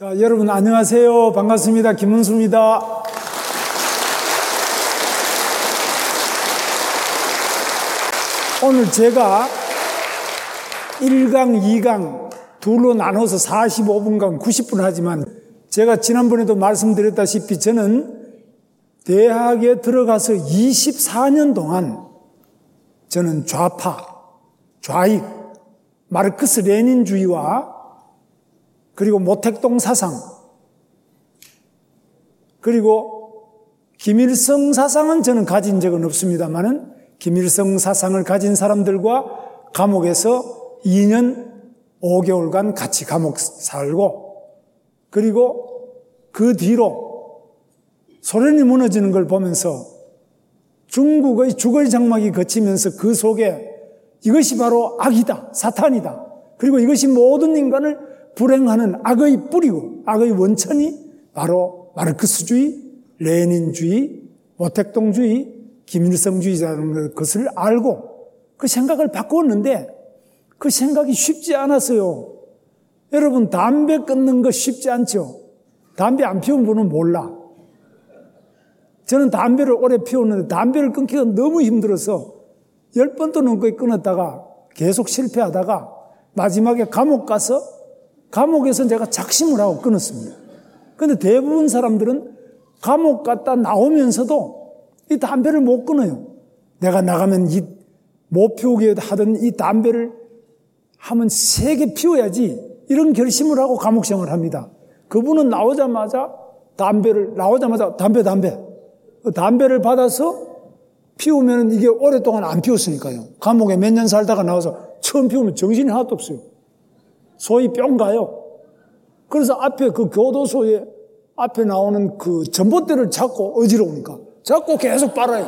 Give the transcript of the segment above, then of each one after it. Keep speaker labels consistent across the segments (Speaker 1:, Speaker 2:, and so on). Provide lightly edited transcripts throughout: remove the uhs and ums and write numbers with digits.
Speaker 1: 자, 여러분 안녕하세요. 반갑습니다. 김은수입니다. 오늘 제가 1강, 2강 둘로 나눠서 45분간 90분 하지만 제가 지난번에도 말씀드렸다시피 저는 대학에 들어가서 24년 동안 저는 좌파, 좌익, 마르크스 레닌주의와 그리고 모택동 사상, 그리고 김일성 사상은 저는 가진 적은 없습니다만은 김일성 사상을 가진 사람들과 감옥에서 2년 5개월간 같이 감옥 살고, 그리고 그 뒤로 소련이 무너지는 걸 보면서 중국의 주거의 장막이 거치면서 그 속에 이것이 바로 악이다, 사탄이다, 그리고 이것이 모든 인간을 불행하는 악의 뿌리고 악의 원천이 바로 마르크스주의, 레닌주의, 모택동주의, 김일성주의라는 것을 알고 그 생각을 바꾸었는데 그 생각이 쉽지 않았어요. 여러분, 담배 끊는 거 쉽지 않죠? 담배 안 피운 분은 몰라. 저는 담배를 오래 피웠는데 담배를 끊기가 너무 힘들어서 10번도 넘게 끊었다가 계속 실패하다가 마지막에 감옥 가서 감옥에서 제가 작심을 하고 끊었습니다. 그런데 대부분 사람들은 감옥 갔다 나오면서도 이 담배를 못 끊어요. 내가 나가면 못 피우게 하던 이 담배를 하면 3개 피워야지 이런 결심을 하고 감옥 생활을 합니다. 그분은 나오자마자 담배를 받아서 피우면 이게 오랫동안 안 피웠으니까요. 감옥에 몇 년 살다가 나와서 처음 피우면 정신이 하나도 없어요. 소위 뿅 가요. 그래서 앞에 그 교도소에 앞에 나오는 그 전봇대를 잡고 어지러우니까 잡고 계속 빨아요.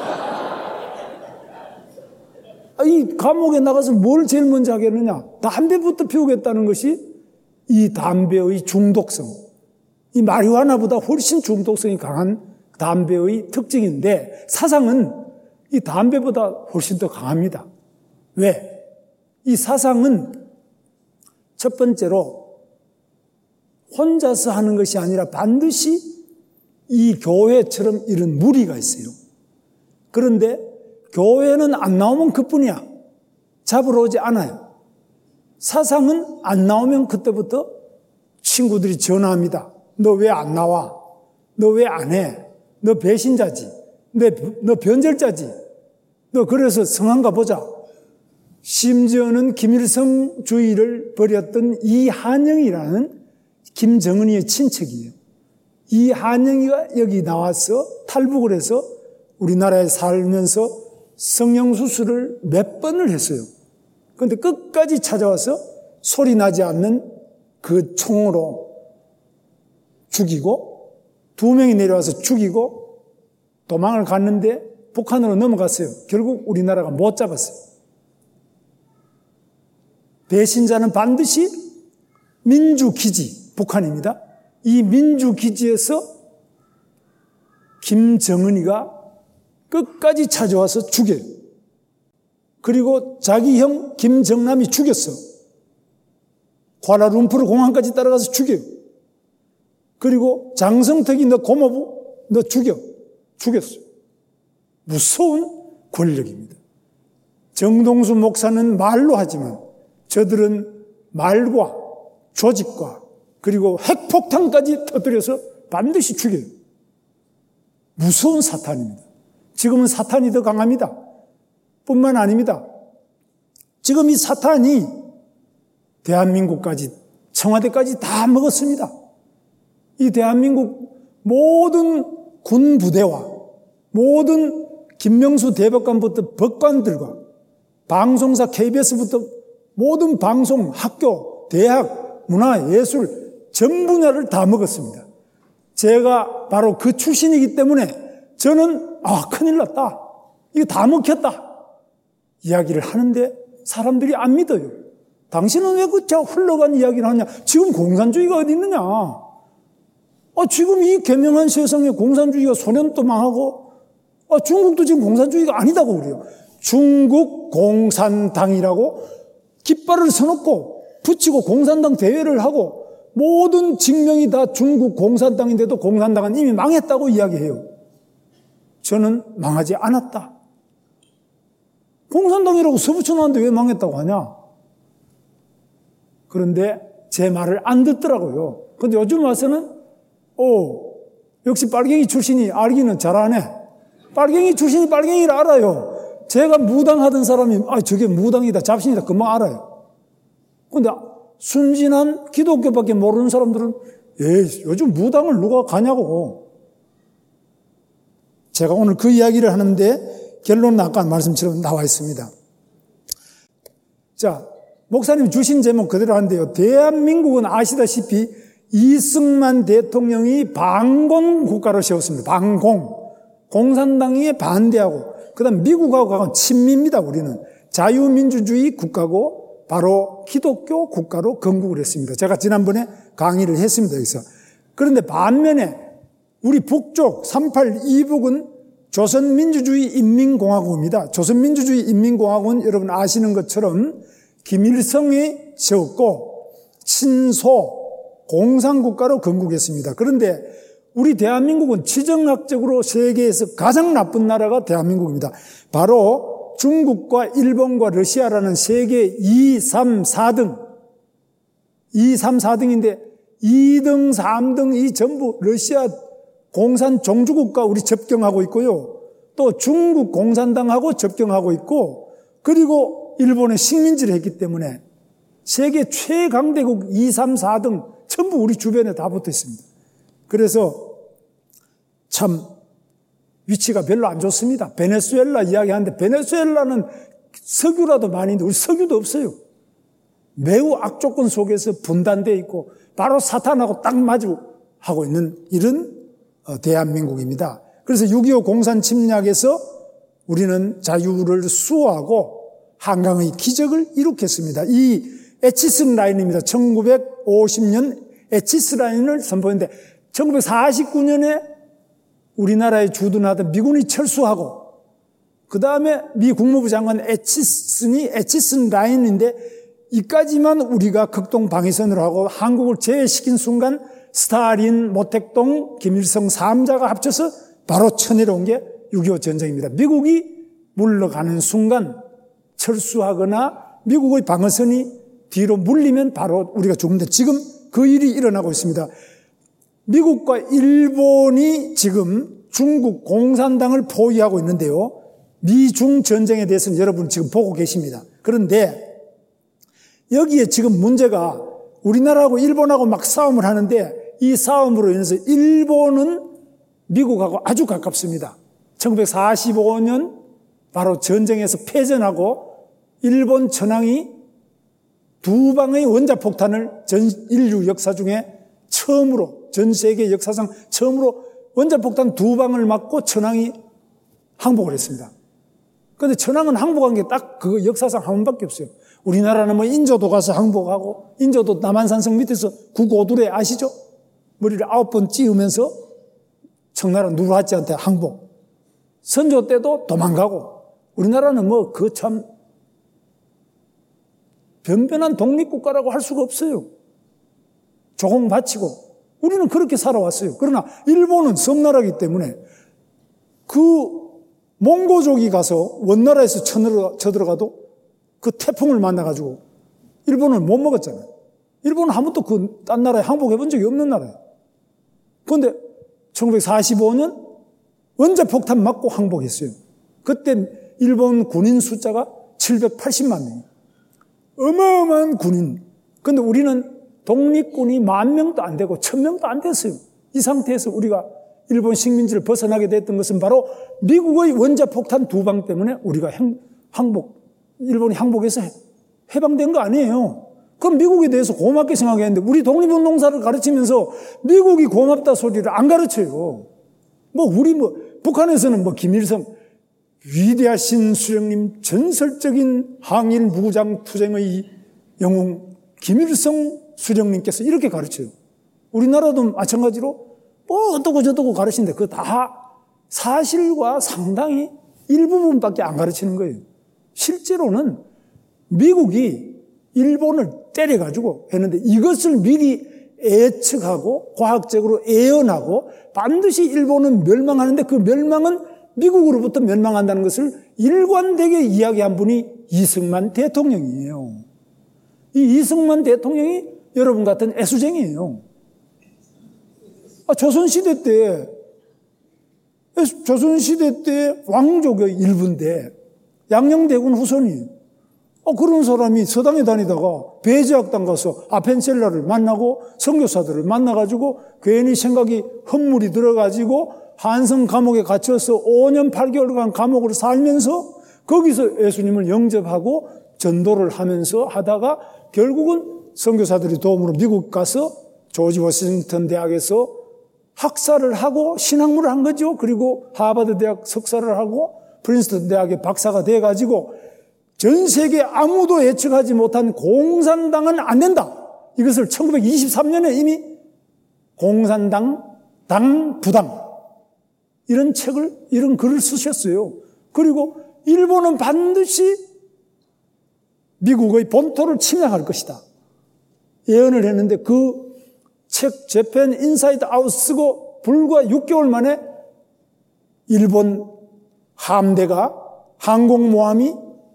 Speaker 1: 이 감옥에 나가서 뭘 제일 먼저 하겠느냐? 담배부터 피우겠다는 것이 이 담배의 중독성, 이 마리화나보다 훨씬 중독성이 강한 담배의 특징인데 사상은 이 담배보다 훨씬 더 강합니다. 왜? 이 사상은 첫 번째로 혼자서 하는 것이 아니라 반드시 이 교회처럼 이런 무리가 있어요. 그런데 교회는 안 나오면 그뿐이야. 잡으러 오지 않아요. 사상은 안 나오면 그때부터 친구들이 전화합니다. 너 왜 안 나와? 너 왜 안 해? 너 배신자지. 너 변절자지. 너 그래서 성한가 보자. 심지어는 김일성주의를 벌였던 이한영이라는 김정은이의 친척이에요. 이한영이가 여기 나와서 탈북을 해서 우리나라에 살면서 성형수술을 몇 번을 했어요. 그런데 끝까지 찾아와서 소리 나지 않는 그 총으로 죽이고 2명이 내려와서 죽이고 도망을 갔는데 북한으로 넘어갔어요. 결국 우리나라가 못 잡았어요. 배신자는 반드시 민주기지, 북한입니다. 이 민주기지에서 김정은이가 끝까지 찾아와서 죽여요. 그리고 자기 형 김정남이 죽였어. 쿠알라룸푸르 공항까지 따라가서 죽여요. 그리고 장성택이 너 고모부 너 죽였어요. 무서운 권력입니다. 정동수 목사는 말로 하지만 저들은 말과 조직과 그리고 핵폭탄까지 터뜨려서 반드시 죽여요. 무서운 사탄입니다. 지금은 사탄이 더 강합니다. 뿐만 아닙니다. 지금 이 사탄이 대한민국까지 청와대까지 다 먹었습니다. 이 대한민국 모든 군부대와 모든 김명수 대법관부터 법관들과 방송사 KBS부터 모든 방송, 학교, 대학, 문화, 예술 전 분야를 다 먹었습니다. 제가 바로 그 출신이기 때문에 저는 큰일 났다. 이거 다 먹혔다. 이야기를 하는데 사람들이 안 믿어요. 당신은 왜 그 흘러간 이야기를 하냐? 지금 공산주의가 어디 있느냐? 지금 이 개명한 세상에 공산주의가 소련도 망하고 중국도 지금 공산주의가 아니다고 그래요. 중국 공산당이라고 깃발을 서놓고 붙이고 공산당 대회를 하고 모든 직명이 다 중국 공산당인데도 공산당은 이미 망했다고 이야기해요. 저는 망하지 않았다. 공산당이라고 써붙여놨는데 왜 망했다고 하냐? 그런데 제 말을 안 듣더라고요. 근데 요즘 와서는 역시 빨갱이 출신이 알기는 잘하네. 빨갱이 출신이 빨갱이를 알아요. 제가 무당하던 사람이 저게 무당이다, 잡신이다 금방 알아요. 근데 순진한 기독교밖에 모르는 사람들은 요즘 무당을 누가 가냐고. 제가 오늘 그 이야기를 하는데 결론은 아까 말씀처럼 나와 있습니다. 자, 목사님 주신 제목 그대로 한데요. 대한민국은 아시다시피 이승만 대통령이 반공 국가를 세웠습니다. 반공. 공산당에 반대하고, 그 다음 미국하고 친미입니다. 우리는 자유민주주의 국가고 바로 기독교 국가로 건국을 했습니다. 제가 지난번에 강의를 했습니다. 여기서. 그런데 반면에 우리 북쪽 38 이북은 조선민주주의 인민공화국입니다. 조선민주주의 인민공화국은 여러분 아시는 것처럼 김일성이 세웠고 친소 공산국가로 건국했습니다. 그런데 우리 대한민국은 지정학적으로 세계에서 가장 나쁜 나라가 대한민국입니다. 바로 중국과 일본과 러시아라는 세계 2, 3, 4등 2, 3, 4등인데 2등, 3등 이 전부 러시아 공산 종주국과 우리 접경하고 있고요. 또 중국 공산당하고 접경하고 있고, 그리고 일본의 식민지를 했기 때문에 세계 최강대국 2, 3, 4등 전부 우리 주변에 다 붙어 있습니다. 그래서 참 위치가 별로 안 좋습니다. 베네수엘라 이야기하는데 베네수엘라는 석유라도 많이 있는데 우리 석유도 없어요. 매우 악조건 속에서 분단되어 있고 바로 사탄하고 딱 마주하고 있는 이런 대한민국입니다. 그래서 6.25 공산 침략에서 우리는 자유를 수호하고 한강의 기적을 이룩했습니다. 이 에치슨 라인입니다. 1950년 에치슨 라인을 선포했는데 1949년에 우리나라에 주둔하던 미군이 철수하고 그 다음에 미 국무부 장관 에치슨 라인인데 이까지만 우리가 극동 방위선으로 하고 한국을 제외시킨 순간 스탈린, 모택동, 김일성 3자가 합쳐서 바로 쳐내려온 게 6.25 전쟁입니다. 미국이 물러가는 순간 철수하거나 미국의 방어선이 뒤로 물리면 바로 우리가 죽는데 지금 그 일이 일어나고 있습니다. 미국과 일본이 지금 중국 공산당을 포위하고 있는데요. 미중 전쟁에 대해서는 여러분 지금 보고 계십니다. 그런데 여기에 지금 문제가 우리나라하고 일본하고 막 싸움을 하는데 이 싸움으로 인해서 일본은 미국하고 아주 가깝습니다. 1945년 바로 전쟁에서 패전하고 일본 천황이 두 방의 원자폭탄을 전 인류 역사 중에 처음으로, 전 세계 역사상 처음으로 원자폭탄 두 방을 맞고 천황이 항복을 했습니다. 그런데 천황은 항복한 게 딱 그 역사상 한 번밖에 없어요. 우리나라는 뭐 인조도 가서 항복하고, 인조도 남한산성 밑에서 구고두레 아시죠? 머리를 9번 찧으면서 청나라 누르하치한테 항복. 선조 때도 도망가고, 우리나라는 뭐 그 참 변변한 독립국가라고 할 수가 없어요. 조공 바치고. 우리는 그렇게 살아왔어요. 그러나 일본은 섬나라이기 때문에 그 몽고족이 가서 원나라에서 쳐들어가도 그 태풍을 만나가지고 일본은 못 먹었잖아요. 일본은 한 번도 그 딴 나라에 항복해 본 적이 없는 나라예요. 그런데 1945년 원자폭탄 맞고 항복했어요. 그때 일본 군인 숫자가 780만 명이에요. 어마어마한 군인. 그런데 우리는 독립군이 10,000명도 안 되고 1,000명도 안 됐어요. 이 상태에서 우리가 일본 식민지를 벗어나게 됐던 것은 바로 미국의 원자폭탄 두 방 때문에 우리가 일본이 항복해서 해방된 거 아니에요. 그럼 미국에 대해서 고맙게 생각했는데 우리 독립운동사를 가르치면서 미국이 고맙다 소리를 안 가르쳐요. 북한에서는 김일성 위대하신 수령님, 전설적인 항일 무장 투쟁의 영웅 김일성 수령님께서 이렇게 가르쳐요. 우리나라도 마찬가지로 어떠고 저떠고 가르치는데 그거 다 사실과 상당히 일부분밖에 안 가르치는 거예요. 실제로는 미국이 일본을 때려가지고 했는데 이것을 미리 예측하고 과학적으로 예언하고 반드시 일본은 멸망하는데 그 멸망은 미국으로부터 멸망한다는 것을 일관되게 이야기한 분이 이승만 대통령이에요. 이 이승만 대통령이 여러분 같은 애수쟁이에요. 조선시대 때 왕족의 일부인데 양녕대군 후손이 그런 사람이 서당에 다니다가 배제학당 가서 아펜셀러를 만나고 선교사들을 만나가지고 괜히 생각이 헛물이 들어가지고 한성 감옥에 갇혀서 5년 8개월간 감옥으로 살면서 거기서 예수님을 영접하고 전도를 하면서 하다가 결국은 선교사들의 도움으로 미국 가서 조지 워싱턴 대학에서 학사를 하고 신학문을 한 거죠. 그리고 하버드 대학 석사를 하고 프린스턴 대학의 박사가 돼가지고 전 세계 아무도 예측하지 못한 공산당은 안 된다. 이것을 1923년에 이미 공산당, 당, 부당 이런 글을 쓰셨어요. 그리고 일본은 반드시 미국의 본토를 침략할 것이다. 예언을 했는데 그 책 재팬 인사이드 아웃 쓰고 불과 6개월 만에 일본 함대가 항공모함이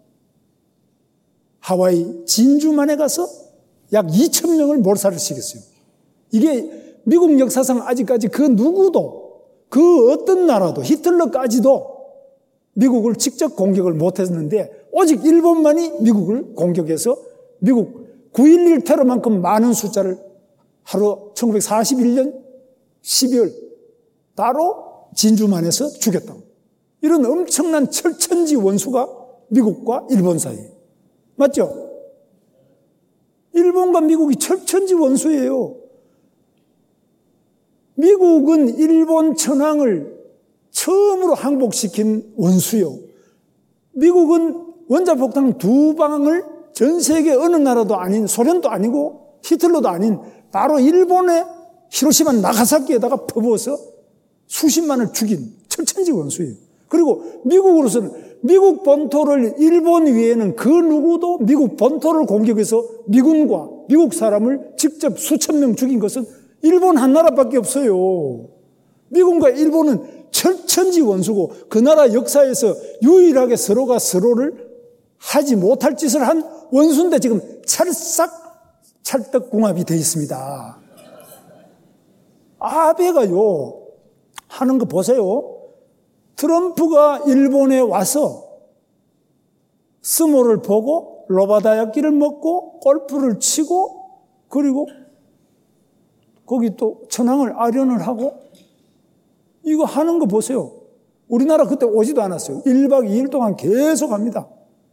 Speaker 1: 하와이 진주만에 가서 약 2,000명을 몰살을 시켰어요. 이게 미국 역사상 아직까지 그 누구도 그 어떤 나라도 히틀러까지도 미국을 직접 공격을 못했는데 오직 일본만이 미국을 공격해서 미국 9.11 테러만큼 많은 숫자를 하루 1941년 12월 따로 진주만에서 죽였다. 이런 엄청난 철천지 원수가 미국과 일본 사이에. 맞죠? 일본과 미국이 철천지 원수예요. 미국은 일본 천황을 처음으로 항복시킨 원수요. 미국은 원자폭탄 2방을 전 세계 어느 나라도 아닌 소련도 아니고 히틀러도 아닌 바로 일본의 히로시마 나가사키에다가 퍼부어서 수십만을 죽인 철천지 원수예요. 그리고 미국으로서는 미국 본토를 일본 위에는 그 누구도 미국 본토를 공격해서 미군과 미국 사람을 직접 수천 명 죽인 것은 일본 한 나라밖에 없어요. 미국과 일본은 철천지 원수고 그 나라 역사에서 유일하게 서로가 서로를 하지 못할 짓을 한 원수인데 지금 찰떡궁합이 되어 있습니다. 아베가요 하는 거 보세요. 트럼프가 일본에 와서 스모를 보고 로바다야끼를 먹고 골프를 치고 그리고 거기 또 천황을 아련을 하고 이거 하는 거 보세요. 우리나라 그때 오지도 않았어요. 1박 2일 동안 계속 합니다.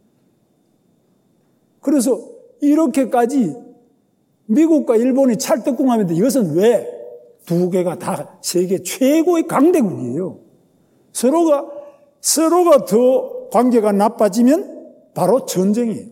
Speaker 1: 그래서 이렇게까지 미국과 일본이 찰떡궁합인데 이것은 왜? 두 개가 다 세계 최고의 강대국이에요. 서로가 더 관계가 나빠지면 바로 전쟁이에요.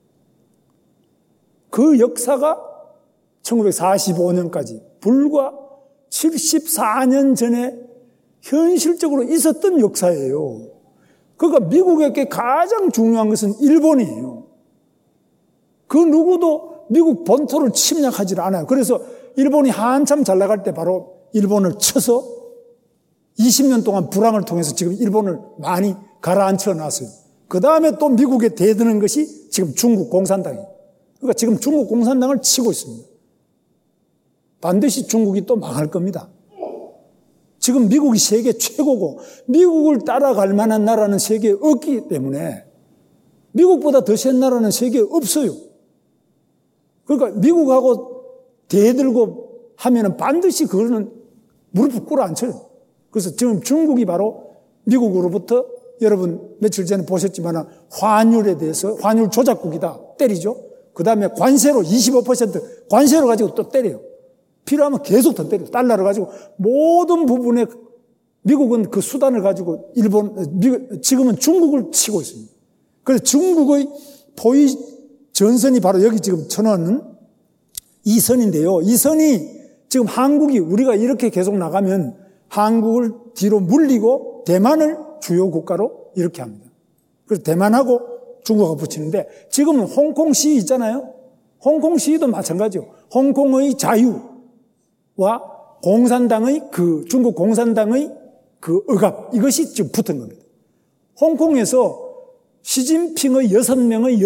Speaker 1: 그 역사가 1945년까지 불과 74년 전에 현실적으로 있었던 역사예요. 그러니까 미국에게 가장 중요한 것은 일본이에요. 그 누구도 미국 본토를 침략하지 않아요. 그래서 일본이 한참 잘 나갈 때 바로 일본을 쳐서 20년 동안 불황을 통해서 지금 일본을 많이 가라앉혀 놨어요. 그 다음에 또 미국에 대드는 것이 지금 중국 공산당이에요. 그러니까 지금 중국 공산당을 치고 있습니다. 반드시 중국이 또 망할 겁니다. 지금 미국이 세계 최고고 미국을 따라갈 만한 나라는 세계에 없기 때문에 미국보다 더 센 나라는 세계에 없어요. 그러니까 미국하고 대들고 하면은 반드시 그거는 무릎을 꿇어앉혀요. 그래서 지금 중국이 바로 미국으로부터 여러분 며칠 전에 보셨지만 환율에 대해서 환율 조작국이다 때리죠. 그 다음에 관세로 25% 관세로 가지고 또 때려요. 필요하면 계속 더 때려요. 달러를 가지고 모든 부분에 미국은 그 수단을 가지고 지금은 중국을 치고 있습니다. 그래서 중국의 포위 전선이 바로 여기 지금 쳐놓은 이 선인데요. 이 선이 지금 한국이 우리가 이렇게 계속 나가면 한국을 뒤로 물리고 대만을 주요 국가로 이렇게 합니다. 그래서 대만하고 중국하고 붙이는데 지금은 홍콩 시위 있잖아요. 홍콩 시위도 마찬가지요. 홍콩의 자유, 공산당의 중국 공산당의 억압, 이것이 지금 붙은 겁니다. 홍콩에서 시진핑의 6명의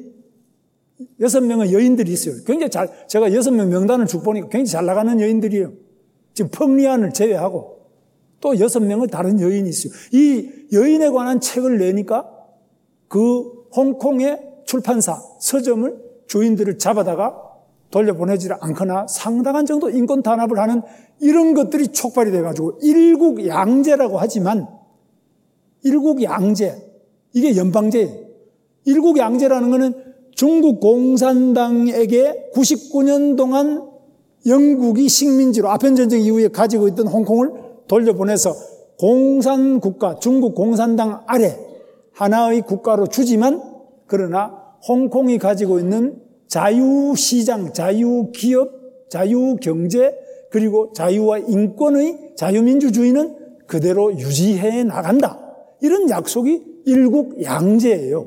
Speaker 1: 여인들이 있어요. 굉장히 제가 6명 명단을 쭉 보니까 굉장히 잘 나가는 여인들이에요. 지금 펑리안을 제외하고 또 6명의 다른 여인이 있어요. 이 여인에 관한 책을 내니까 그 홍콩의 출판사, 서점을 주인들을 잡아다가 돌려보내지 않거나 상당한 정도 인권 탄압을 하는 이런 것들이 촉발이 돼가지고 일국양제라고 하지만 일국양제, 이게 연방제예요. 일국양제라는 것은 중국 공산당에게 99년 동안 영국이 식민지로 아편전쟁 이후에 가지고 있던 홍콩을 돌려보내서 공산국가, 중국 공산당 아래 하나의 국가로 주지만 그러나 홍콩이 가지고 있는 자유시장, 자유기업, 자유경제 그리고 자유와 인권의 자유민주주의는 그대로 유지해 나간다. 이런 약속이 일국양제예요.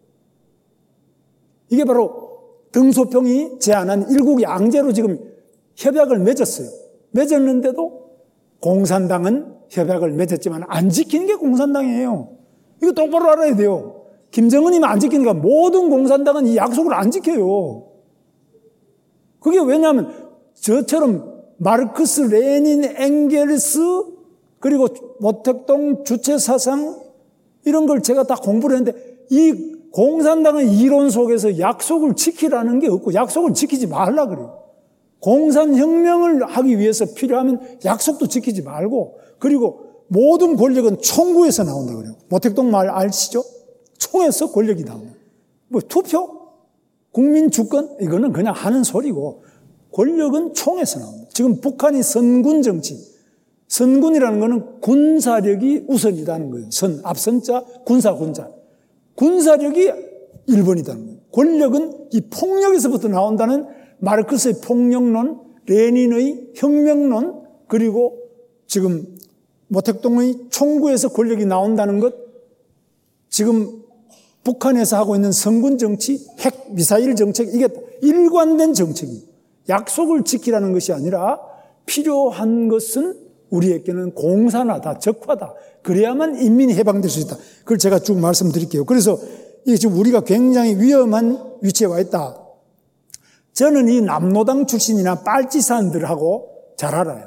Speaker 1: 이게 바로 등소평이 제안한 일국양제로 지금 협약을 맺었어요. 맺었는데도 공산당은 협약을 맺었지만 안 지키는 게 공산당이에요. 이거 똑바로 알아야 돼요. 김정은이만 안 지키니까 모든 공산당은 이 약속을 안 지켜요. 그게 왜냐하면 저처럼 마르크스, 레닌, 엥겔스 그리고 모택동 주체사상 이런 걸 제가 다 공부를 했는데 이 공산당의 이론 속에서 약속을 지키라는 게 없고 약속을 지키지 말라 그래요. 공산혁명을 하기 위해서 필요하면 약속도 지키지 말고 그리고 모든 권력은 총구에서 나온다 그래요. 모택동 말 아시죠? 총에서 권력이 나옵니다. 뭐 투표? 국민 주권? 이거는 그냥 하는 소리고 권력은 총에서 나옵니다. 지금 북한이 선군 정치, 선군이라는 것은 군사력이 우선이라는 거예요. 앞선자, 군사. 군사력이 1번이라는 거예요. 권력은 이 폭력에서부터 나온다는 마르크스의 폭력론, 레닌의 혁명론, 그리고 지금 모택동의 총구에서 권력이 나온다는 것, 지금 북한에서 하고 있는 선군 정치, 핵 미사일 정책, 이게 일관된 정책이 약속을 지키라는 것이 아니라 필요한 것은 우리에게는 공산화다, 적화다. 그래야만 인민이 해방될 수 있다. 그걸 제가 쭉 말씀드릴게요. 그래서 이게 지금 우리가 굉장히 위험한 위치에 와 있다. 저는 이 남노당 출신이나 빨치산들하고 잘 알아요.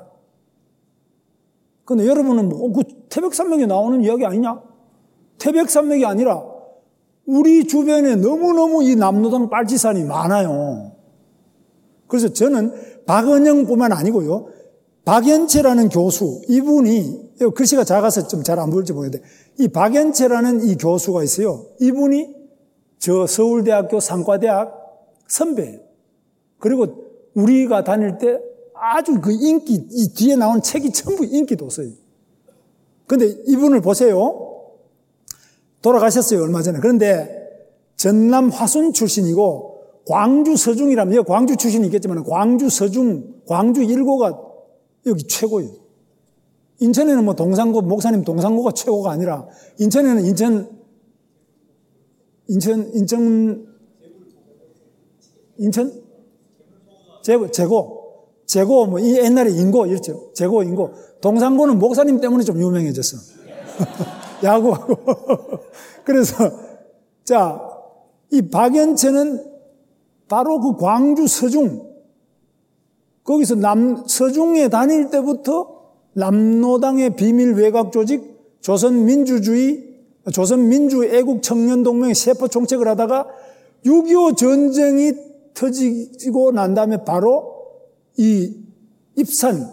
Speaker 1: 근데 여러분은 그 태백산맥에 나오는 이야기 아니냐? 태백산맥이 아니라 우리 주변에 너무너무 이 남노당 빨치산이 많아요. 그래서 저는 박은영뿐만 아니고요. 박연채라는 교수, 이분이 글씨가 작아서 좀 잘 안 보일지 모르겠는데 이 박연채라는 이 교수가 있어요. 이분이 저 서울대학교 상과대학 선배예요. 그리고 우리가 다닐 때 아주 그 인기, 이 뒤에 나온 책이 전부 인기 도서예요. 근데 이분을 보세요. 돌아가셨어요, 얼마 전에. 그런데 전남 화순 출신이고 광주 서중이라면, 광주 출신이 있겠지만 광주 서중, 광주 일고가 여기 최고예요. 인천에는 뭐 동상고, 목사님 동상고가 최고가 아니라 인천에는 제고, 뭐, 이 옛날에 인고, 이랬죠. 제고, 인고. 동상고는 목사님 때문에 좀 유명해졌어. 야구하고. 그래서, 자, 이 박연채는 바로 그 광주 서중, 거기서 서중에 다닐 때부터 남노당의 비밀 외곽 조직, 조선민주애국청년동맹의 세포 총책을 하다가 6.25 전쟁이 터지고 난 다음에 바로 이 입산,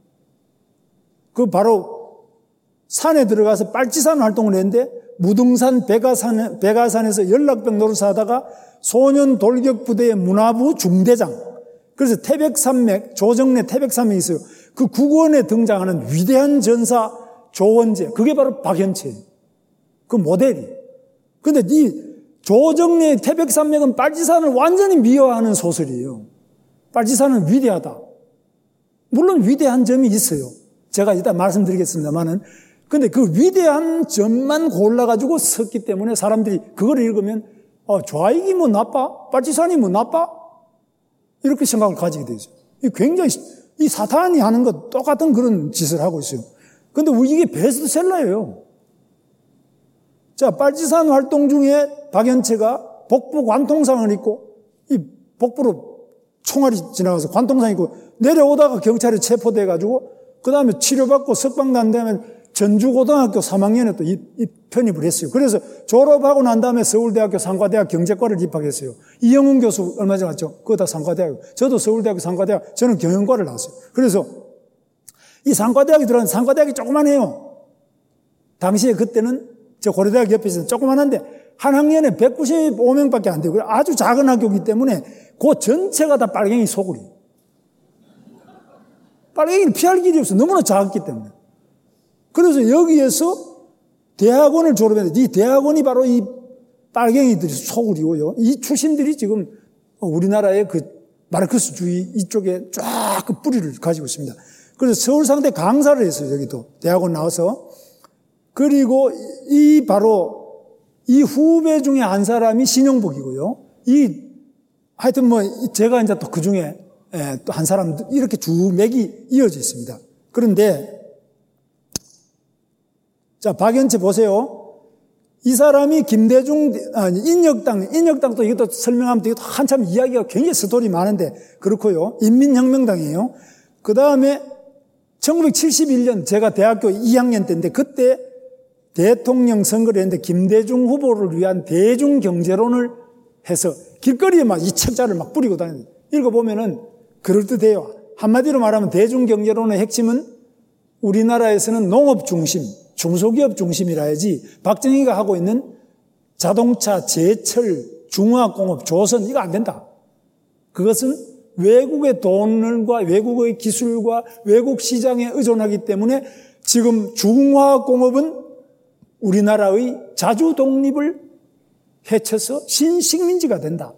Speaker 1: 바로 산에 들어가서 빨치산 활동을 했는데 무등산 백아산에서 연락병 노릇을 하다가 소년 돌격부대의 문화부 중대장, 그래서 태백산맥, 조정래 태백산맥이 있어요. 그 국원에 등장하는 위대한 전사 조원재, 그게 바로 박연채예요. 그 모델이. 근데 이 조정래 태백산맥은 빨치산을 완전히 미화하는 소설이에요. 빨치산은 위대하다. 물론 위대한 점이 있어요. 제가 이따 말씀드리겠습니다만은. 근데 그 위대한 점만 골라가지고 썼기 때문에 사람들이 그걸 읽으면, 좌익이 뭐 나빠? 빨치산이 뭐 나빠? 이렇게 생각을 가지게 되죠. 이 굉장히 이 사탄이 하는 것 똑같은 그런 짓을 하고 있어요. 근데 이게 베스트셀러예요. 자, 빨치산 활동 중에 박연채가 복부 관통상을 입고, 이 복부로 총알이 지나가서 관통상 입고 내려오다가 경찰에 체포돼가지고, 그 다음에 치료받고 석방 난 다음에 전주고등학교 3학년에 또 편입을 했어요. 그래서 졸업하고 난 다음에 서울대학교 상과대학 경제과를 입학했어요. 이영훈 교수 얼마 전에 왔죠? 그거 다 상과대학. 저도 서울대학교 상과대학, 저는 경영과를 나왔어요. 그래서 이 상과대학이 들어간 상과대학이 조그만해요. 당시에 그때는 저 고려대학 옆에 있어서 조그만한데 한 학년에 195명밖에 안 되고 아주 작은 학교이기 때문에 그 전체가 다 빨갱이 소굴이. 빨갱이를 피할 길이 없어. 너무나 작았기 때문에. 그래서 여기에서 대학원을 졸업했는데 이 대학원이 바로 이 빨갱이들이 소굴이고요. 이 출신들이 지금 우리나라의 그 마르크스주의 이쪽에 쫙 그 뿌리를 가지고 있습니다. 그래서 서울상대 강사를 했어요. 여기도 대학원 나와서. 그리고 바로 이 후배 중에 한 사람이 신영복이고요. 하여튼 제가 이제 또 그 중에 또 한 사람 이렇게 쭉 맥이 이어져 있습니다. 그런데 자, 박연채 보세요. 이 사람이 인혁당도 이것도 설명하면 이것도 한참 이야기가 굉장히 스토리 많은데 그렇고요. 인민혁명당이에요. 그 다음에 1971년 제가 대학교 2학년 때인데 그때 대통령 선거를 했는데 김대중 후보를 위한 대중경제론을 해서 길거리에 막 이 책자를 막 뿌리고 다니는 읽어보면은 그럴듯해요. 한마디로 말하면 대중경제론의 핵심은 우리나라에서는 농업 중심, 중소기업 중심이라 해야지 박정희가 하고 있는 자동차, 제철, 중화공업, 조선 이거 안 된다. 그것은 외국의 돈과 외국의 기술과 외국 시장에 의존하기 때문에 지금 중화공업은 우리나라의 자주 독립을 해쳐서 신식민지가 된다.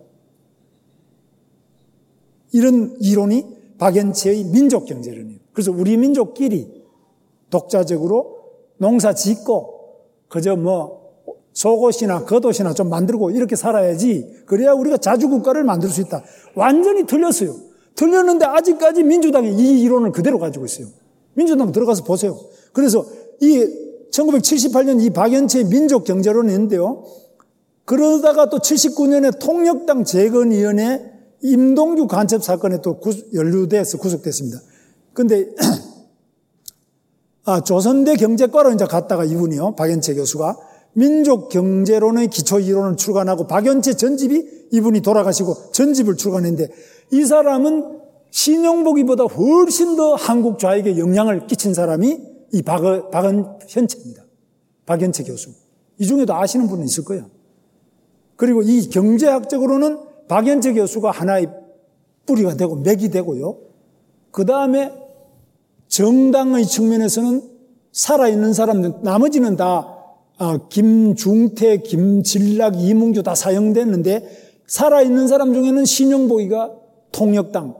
Speaker 1: 이런 이론이 박연채의 민족경제론이에요. 그래서 우리 민족끼리 독자적으로 농사 짓고 그저 속옷이나 겉옷이나 좀 만들고 이렇게 살아야지 그래야 우리가 자주국가를 만들 수 있다. 완전히 틀렸어요. 틀렸는데 아직까지 민주당이 이 이론을 그대로 가지고 있어요. 민주당 들어가서 보세요. 그래서 1978년 이 박연채의 민족경제론이 있는데요. 그러다가 또 79년에 통역당 재건위원회 임동규 간첩 사건에 또 연루돼서 구속됐습니다. 근데 조선대 경제과로 이제 갔다가 이분이요. 박연채 교수가 민족경제론의 기초이론을 출간하고 박연채 전집이 이분이 돌아가시고 전집을 출간했는데 이 사람은 신영복이보다 훨씬 더 한국 좌익에 영향을 끼친 사람이 이 박연채입니다. 박연채 교수. 이 중에도 아시는 분은 있을 거예요. 그리고 이 경제학적으로는 박연채 교수가 하나의 뿌리가 되고 맥이 되고요. 그 다음에 정당의 측면에서는 살아있는 사람들, 나머지는 다 김중태, 김진락, 이문규 다 사형됐는데 살아있는 사람 중에는 신영복이가 통역당,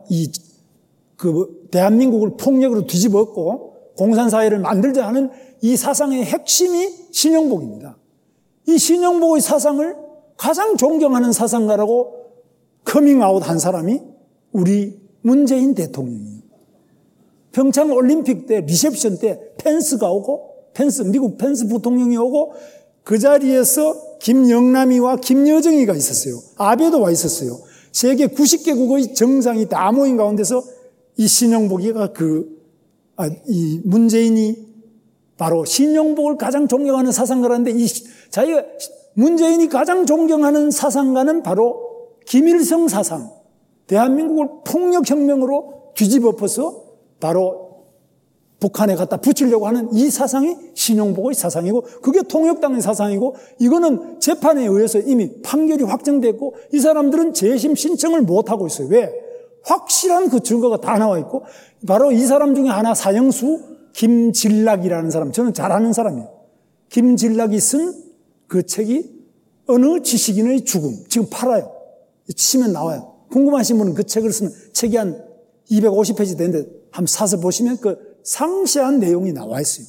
Speaker 1: 대한민국을 폭력으로 뒤집었고 공산사회를 만들자 하는 이 사상의 핵심이 신영복입니다. 이 신영복의 사상을 가장 존경하는 사상가라고 커밍아웃 한 사람이 우리 문재인 대통령이에요. 평창 올림픽 때 리셉션 때 펜스가 오고 미국 펜스 부통령이 오고 그 자리에서 김영남이와 김여정이가 있었어요. 아베도 와 있었어요. 세계 90개국의 정상이 다 모인 가운데서 이 신영복이가 이 문재인이 바로 신영복을 가장 존경하는 사상가라는데 자기가 문재인이 가장 존경하는 사상가는 바로 김일성 사상, 대한민국을 폭력혁명으로 뒤집어 엎어서 바로 북한에 갖다 붙이려고 하는 이 사상이 신영복의 사상이고 그게 통역당의 사상이고 이거는 재판에 의해서 이미 판결이 확정됐고 이 사람들은 재심 신청을 못하고 있어요. 왜? 확실한 그 증거가 다 나와 있고 바로 이 사람 중에 하나 사형수 김진락이라는 사람, 저는 잘 아는 사람이에요. 김진락이 쓴 그 책이 어느 지식인의 죽음, 지금 팔아요. 치면 나와요. 궁금하신 분은 그 책을 쓰면 책이 한 250페이지 되는데 한번 사서 보시면 그 상세한 내용이 나와 있어요.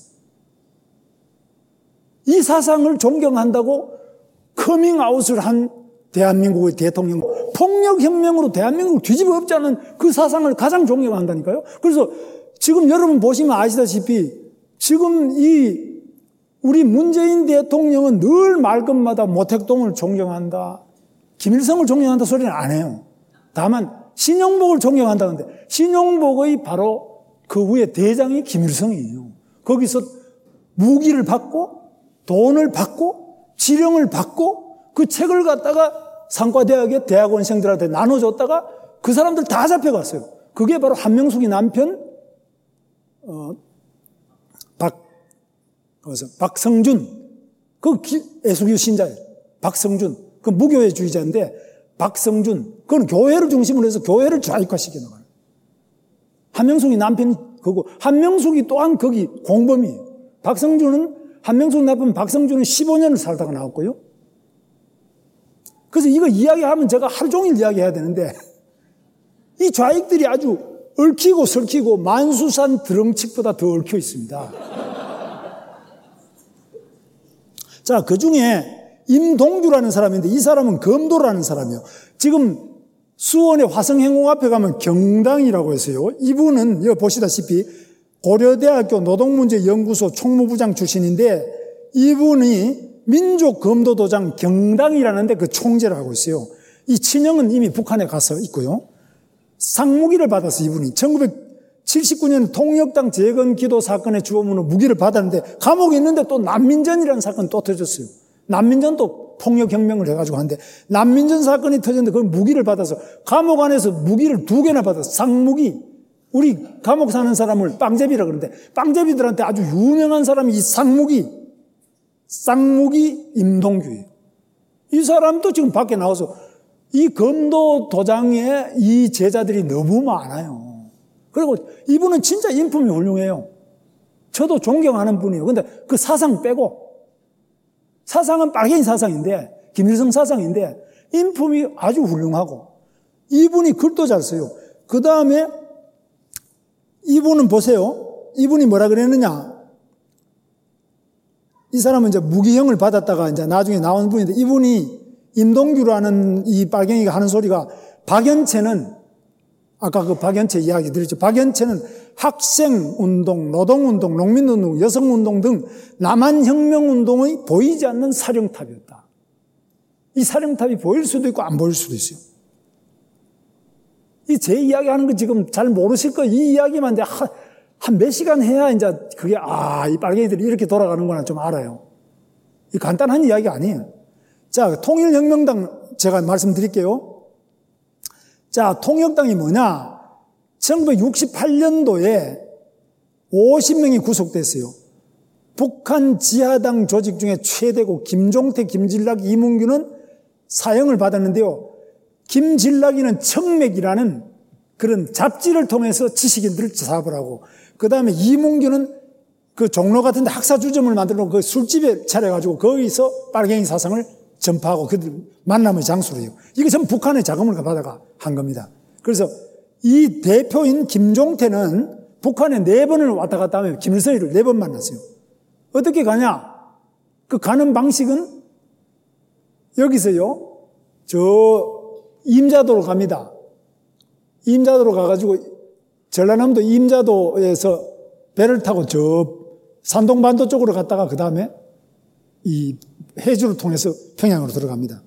Speaker 1: 이 사상을 존경한다고 커밍아웃을 한 대한민국의 대통령 통역혁명으로 대한민국을 뒤집어 엎자는 그 사상을 가장 존경한다니까요. 그래서 지금 여러분 보시면 아시다시피 지금 우리 문재인 대통령은 늘 말끝마다 모택동을 존경한다, 김일성을 존경한다 소리는 안 해요. 다만 신용복을 존경한다는데 신용복의 바로 그 위에 대장이 김일성이에요. 거기서 무기를 받고 돈을 받고 지령을 받고 그 책을 갖다가 상과대학의 대학원생들한테 나눠줬다가 그 사람들 다 잡혀갔어요. 그게 바로 한명숙이 남편 박성준, 그 애수교 신자예요. 박성준, 그 무교회주의자인데 박성준, 그건 교회를 중심으로 해서 교회를 좌익화시켜 나가요. 한명숙이 남편이 그거, 한명숙이 또한 거기 공범이에요. 한명숙 남편 박성준은 15년을 살다가 나왔고요. 그래서 이거 이야기하면 제가 하루 종일 이야기해야 되는데 이 좌익들이 아주 얽히고 설키고 만수산 드렁칙보다 더 얽혀 있습니다. 자, 그 중에 임동규라는 사람인데 이 사람은 검도라는 사람이에요. 지금 수원의 화성행궁 앞에 가면 경당이라고 해서요. 이분은 여기 보시다시피 고려대학교 노동문제연구소 총무부장 출신인데 이분이 민족검도도장 경당이라는데 그 총재를 하고 있어요. 이 친형은 이미 북한에 가서 있고요. 상무기를 받아서 이분이 1979년 통역당 재건기도 사건의 주범으로 무기를 받았는데 감옥에 있는데 또 난민전이라는 사건이 또 터졌어요. 난민전도 통역혁명을 해가지고 하는데 난민전 사건이 터졌는데 그 무기를 받아서 감옥 안에서 무기를 2개나 받아서 상무기, 우리 감옥 사는 사람을 빵제비라 그러는데 빵제비들한테 아주 유명한 사람이 이 쌍무기 임동규예요. 이 사람도 지금 밖에 나와서 이 검도 도장에 이 제자들이 너무 많아요. 그리고 이분은 진짜 인품이 훌륭해요. 저도 존경하는 분이에요. 근데 그 사상 빼고 사상은 빨갱이 사상인데 김일성 사상인데 인품이 아주 훌륭하고 이분이 글도 잘 써요. 그 다음에 이분은 보세요. 이분이 뭐라 그랬느냐. 이 사람은 이제 무기형을 받았다가 이제 나중에 나온 분인데 이분이 임동규라는 이 빨갱이가 하는 소리가 박연채는 아까 그 박연채 이야기 드렸죠. 박연채는 학생운동, 노동운동, 농민운동, 여성운동 등 남한혁명운동의 보이지 않는 사령탑이었다. 이 사령탑이 보일 수도 있고 안 보일 수도 있어요. 이 제 이야기하는 거 지금 잘 모르실 거예요. 이 이야기만 이제 한 몇 시간 해야 이제 그게 이 빨갱이들이 이렇게 돌아가는구나 좀 알아요. 이 간단한 이야기 아니에요. 자, 통일혁명당 제가 말씀드릴게요. 자, 통역당이 뭐냐? 1968년도에 50명이 구속됐어요. 북한 지하당 조직 중에 최대고 김종태, 김진락, 이문규는 사형을 받았는데요. 김진락이는 청맥이라는 그런 잡지를 통해서 지식인들을 잡으라고 하고 그 다음에 이문규는 그 종로 같은 데 학사주점을 만들어 그 술집에 차려가지고 거기서 빨갱이 사상을 전파하고 그들 만남의 장소로 해요. 이게 전부 북한의 자금을 받아가 한 겁니다. 그래서 이 대표인 김종태는 북한에 4번을 왔다 갔다 하면 김일성이를 4번 만났어요. 어떻게 가냐? 그 가는 방식은 여기서요. 임자도로 갑니다. 임자도로 가가지고 전라남도 임자도에서 배를 타고 산동반도 쪽으로 갔다가 그 다음에 이 해주를 통해서 평양으로 들어갑니다.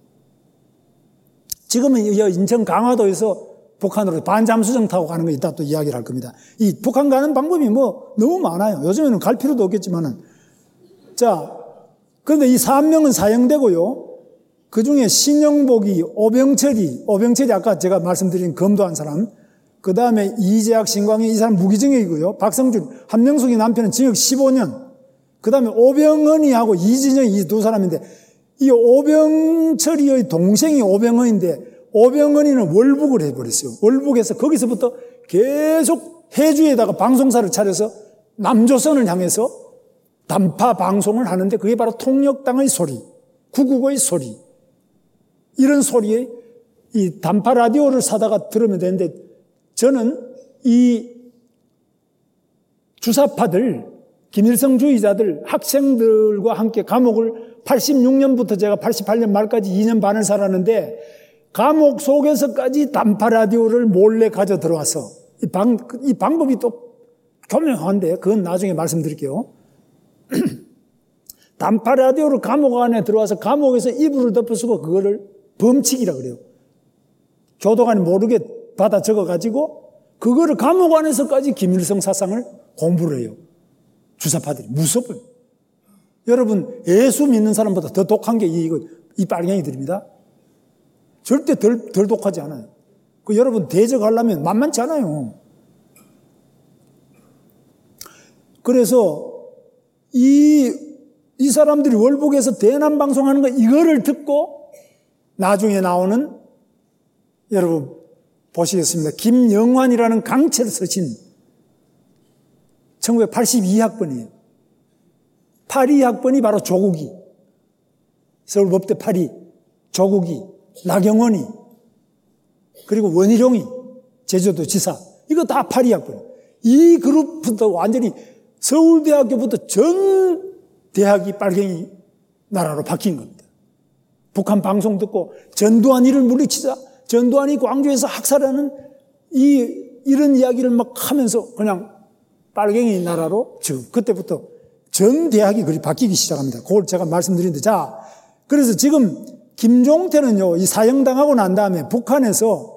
Speaker 1: 지금은 인천 강화도에서 북한으로 반잠수정 타고 가는 거 이따 또 이야기를 할 겁니다. 이 북한 가는 방법이 너무 많아요. 요즘에는 갈 필요도 없겠지만은. 자, 그런데 이 3명은 사형되고요. 그 중에 신영복이, 오병철이 아까 제가 말씀드린 검도한 사람, 그 다음에 이재학, 신광희 이 사람 무기징역이고요. 박성준, 한명숙이 남편은 징역 15년. 그 다음에 오병헌이하고 이진영이 이 2사람인데 이 오병철이의 동생이 오병헌인데 오병헌이는 월북을 해버렸어요. 월북해서 거기서부터 계속 해주에다가 방송사를 차려서 남조선을 향해서 단파 방송을 하는데 그게 바로 통역당의 소리, 구국의 소리. 이런 소리에 이 단파 라디오를 사다가 들으면 되는데 저는 이 주사파들, 김일성주의자들, 학생들과 함께 감옥을 86년부터 제가 88년 말까지 2년 반을 살았는데 감옥 속에서까지 단파 라디오를 몰래 가져 들어와서 이 방법이 또 교묘한데 그건 나중에 말씀드릴게요. 단파 라디오를 감옥 안에 들어와서 감옥에서 이불을 덮어쓰고 그거를 범칙이라 그래요. 교도관이 모르게 받아 적어가지고 그거를 감옥 안에서까지 김일성 사상을 공부를 해요. 주사파들이 무섭어요. 여러분 예수 믿는 사람보다 더 독한 게 이 빨갱이들입니다. 절대 덜 독하지 않아요. 여러분 대적하려면 만만치 않아요. 그래서 이 사람들이 월북에서 대남 방송하는 거 이거를 듣고 나중에 나오는 여러분 보시겠습니다. 김영환이라는 강체를 쓰신 1982학번이에요. 82학번이 바로 조국이, 서울법대 82, 조국이, 나경원이, 그리고 원희룡이, 제주도 지사, 이거 다 82학번. 이 그룹부터 완전히 서울대학교부터 전 대학이 빨갱이 나라로 바뀐 겁니다. 북한 방송 듣고 전두환이를 물리치자, 전두환이 광주에서 학살하는 이런 이야기를 막 하면서 그냥 빨갱이 나라로 지금 그때부터 전 대학이 그리 바뀌기 시작합니다. 그걸 제가 말씀드리는데, 자, 그래서 지금 김종태는요, 이 사형당하고 난 다음에 북한에서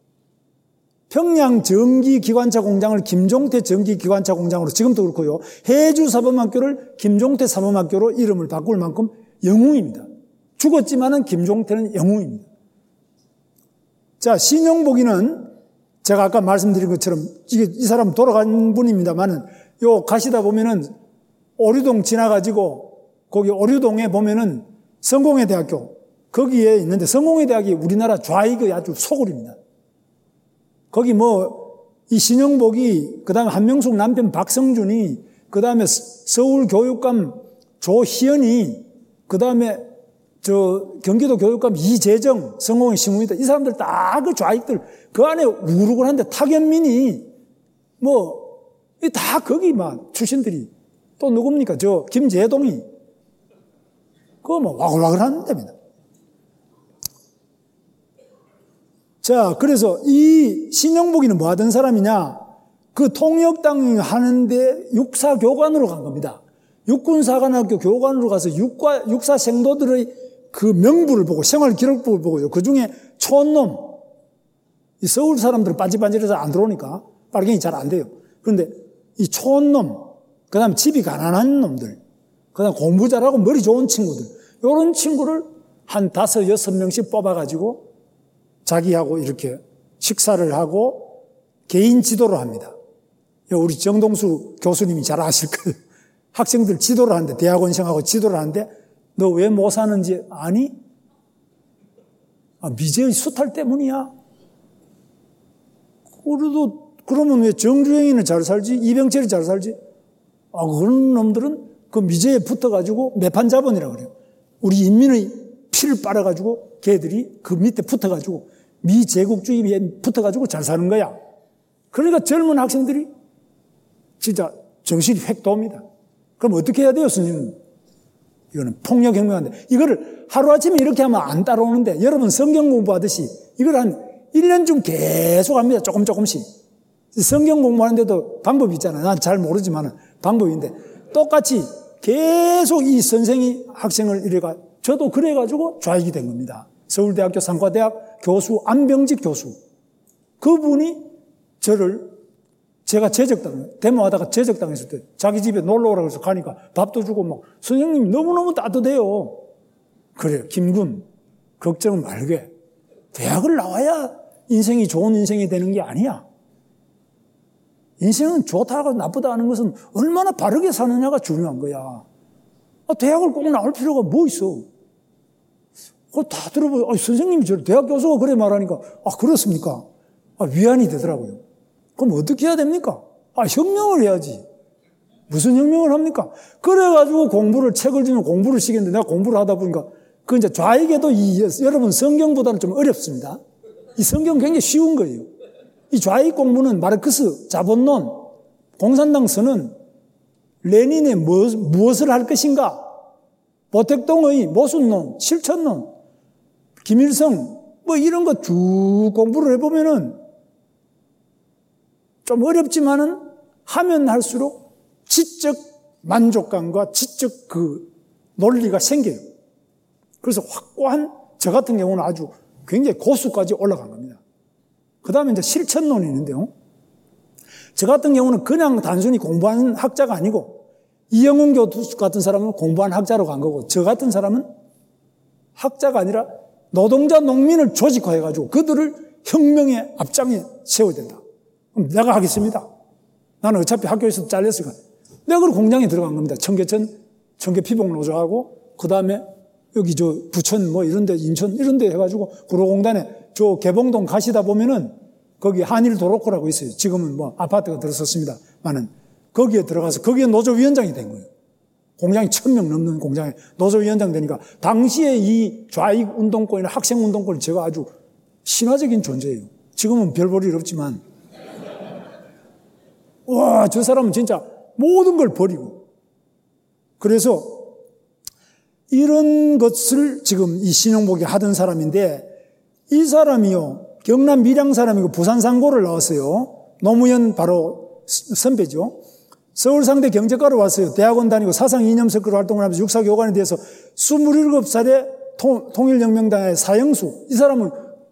Speaker 1: 평양 전기기관차 공장을 김종태 전기기관차 공장으로 지금도 그렇고요. 해주 사범학교를 김종태 사범학교로 이름을 바꿀 만큼 영웅입니다. 죽었지만은 김종태는 영웅입니다. 자, 신영복이는 제가 아까 말씀드린 것처럼 이 사람 돌아간 분입니다만은 요 가시다 보면은 오류동 지나가지고 거기 오류동에 보면은 성공회 대학교 거기에 있는데 성공회 대학이 우리나라 좌익의 아주 소굴입니다. 거기 이 신영복이, 그 다음에 한명숙 남편 박성준이, 그 다음에 서울교육감 조희연이, 그 다음에 경기도 교육감 이재정, 성공회 신문이다. 이 사람들 다 그 좌익들, 그 안에 우르르 하는데 타견민이, 다 거기 출신들이. 또 누굽니까? 김재동이. 그거 와글와글 하는 데입니다. 자, 그래서 이 신영복이는 뭐 하던 사람이냐? 그 통역당 하는데 육사교관으로 간 겁니다. 육군사관학교 교관으로 가서 육사 생도들의 그 명부를 보고, 생활기록부를 보고요. 그 중에 촌놈, 이 서울 사람들은 반질반질해서 안 들어오니까 빨갱이 잘 안 돼요. 그런데 이 촌놈, 그 다음 집이 가난한 놈들, 그 다음 공부 잘하고 머리 좋은 친구들, 이런 친구를 한 5, 6명씩 뽑아가지고 자기하고 이렇게 식사를 하고 개인 지도를 합니다. 우리 정동수 교수님이 잘 아실 거예요. 학생들 지도를 하는데, 대학원생하고 지도를 하는데, 너 왜 못 사는지 아니? 미제의 수탈 때문이야. 그러면 왜 정주행이는 잘 살지? 이병철이 잘 살지? 그런 놈들은 그 미제에 붙어가지고 매판자본이라고 그래요. 우리 인민의 피를 빨아가지고 걔들이 그 밑에 붙어가지고 미제국주의에 붙어가지고 잘 사는 거야. 그러니까 젊은 학생들이 진짜 정신이 획 돕니다. 그럼 어떻게 해야 돼요, 스님? 이거는 폭력혁명인데, 이거를 하루아침에 이렇게 하면 안 따라오는데, 여러분 성경 공부하듯이 이걸 한 1년 중 계속 합니다. 조금씩. 성경 공부하는데도 방법이 있잖아요. 난 잘 모르지만 방법인데, 똑같이 계속 이 선생이 학생을 저도 그래가지고 좌익이 된 겁니다. 서울대학교 상과대학 교수 안병직 교수. 그분이 제가 데모하다가 제적당했을 때 자기 집에 놀러 오라고 해서 가니까 밥도 주고 선생님이 너무너무 따뜻해요. 그래요. 김군, 걱정 말게. 대학을 나와야 인생이 좋은 인생이 되는 게 아니야. 인생은 좋다고 나쁘다 하는 것은 얼마나 바르게 사느냐가 중요한 거야. 대학을 꼭 나올 필요가 뭐 있어? 그거 다 들어보고, 선생님이 대학 교수가 그래 말하니까, 그렇습니까? 위안이 되더라고요. 그럼 어떻게 해야 됩니까? 혁명을 해야지. 무슨 혁명을 합니까? 그래가지고 책을 주면 공부를 시켰는데 내가 공부를 하다 보니까, 그 이제 좌익에도 여러분 성경보다는 좀 어렵습니다. 이 성경 굉장히 쉬운 거예요. 이 좌익 공부는 마르크스, 자본론, 공산당 선언, 레닌의 무엇을 할 것인가, 모택동의 모순론, 실천론, 김일성, 뭐 이런 거 쭉 공부를 해보면은 좀 어렵지만은 하면 할수록 지적 만족감과 지적 그 논리가 생겨요. 그래서 확고한 저 같은 경우는 아주 굉장히 고수까지 올라간 겁니다. 그 다음에 이제 실천론이 있는데요. 저 같은 경우는 그냥 단순히 공부한 학자가 아니고 이영훈 교수 같은 사람은 공부한 학자로 간 거고 저 같은 사람은 학자가 아니라 노동자 농민을 조직화해가지고 그들을 혁명의 앞장에 세워야 된다. 그럼 내가 하겠습니다. 나는 어차피 학교에서 잘렸으니까. 내가 그 공장에 들어간 겁니다. 청계천, 청계피복노조하고 그 다음에 여기 저 부천 뭐 이런데 인천 이런데 해가지고 구로공단에 저 개봉동 가시다 보면은 거기 한일도로코라고 있어요. 지금은 뭐 아파트가 들어섰습니다만은 거기에 들어가서 거기에 노조위원장이 된 거예요. 공장이 1000명 넘는 공장에 노조위원장 되니까 당시에 이 좌익 운동권이나 학생 운동권이 제가 아주 신화적인 존재예요. 지금은 별 볼 일 없지만 와, 저 사람은 진짜 모든 걸 버리고 그래서 이런 것을 지금 이 신용복이 하던 사람인데 이 사람이요. 경남 밀양 사람이고 부산 상고를 나왔어요. 노무현 바로 선배죠. 서울상대 경제과로 왔어요. 대학원 다니고 사상 이념석으로 활동을 하면서 육사교관에 대해서 27살에 통일혁명당의 사형수. 이 사람은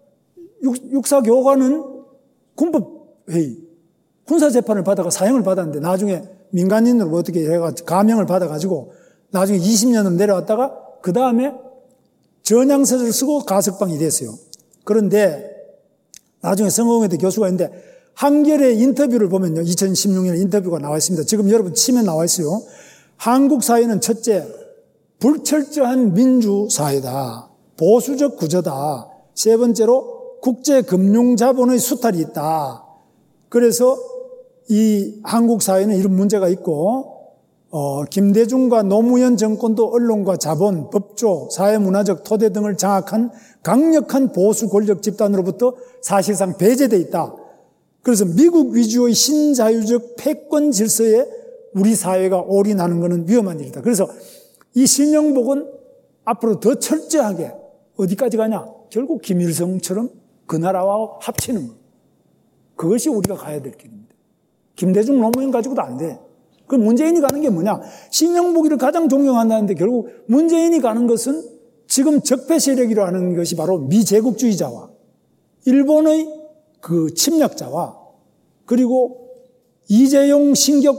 Speaker 1: 육사교관은 군법회의, 군사재판을 받아가 사형을 받았는데 나중에 민간인으로 어떻게 해가 감형을 받아가지고 나중에 20년을 내려왔다가 그 다음에 전향서를 쓰고 가석방이 됐어요. 그런데 나중에 성공회대 교수가 있는데 한겨레 인터뷰를 보면요. 2016년에 인터뷰가 나와 있습니다. 지금 여러분 치면 나와 있어요. 한국 사회는 첫째, 불철저한 민주사회다. 보수적 구조다. 세 번째로 국제금융자본의 수탈이 있다. 그래서 이 한국 사회는 이런 문제가 있고 김대중과 노무현 정권도 언론과 자본, 법조, 사회문화적 토대 등을 장악한 강력한 보수 권력 집단으로부터 사실상 배제되어 있다. 그래서 미국 위주의 신자유적 패권 질서에 우리 사회가 올인하는 것은 위험한 일이다. 그래서 이 신영복은 앞으로 더 철저하게 어디까지 가냐? 결국 김일성처럼 그 나라와 합치는 것. 그것이 우리가 가야 될 길입니다. 김대중, 노무현 가지고도 안 돼. 그 문재인이 가는 게 뭐냐? 신영복이를 가장 존경한다는데 결국 문재인이 가는 것은 지금 적폐 세력이라 하는 것이 바로 미제국주의자와 일본의 그 침략자와 그리고 이재용,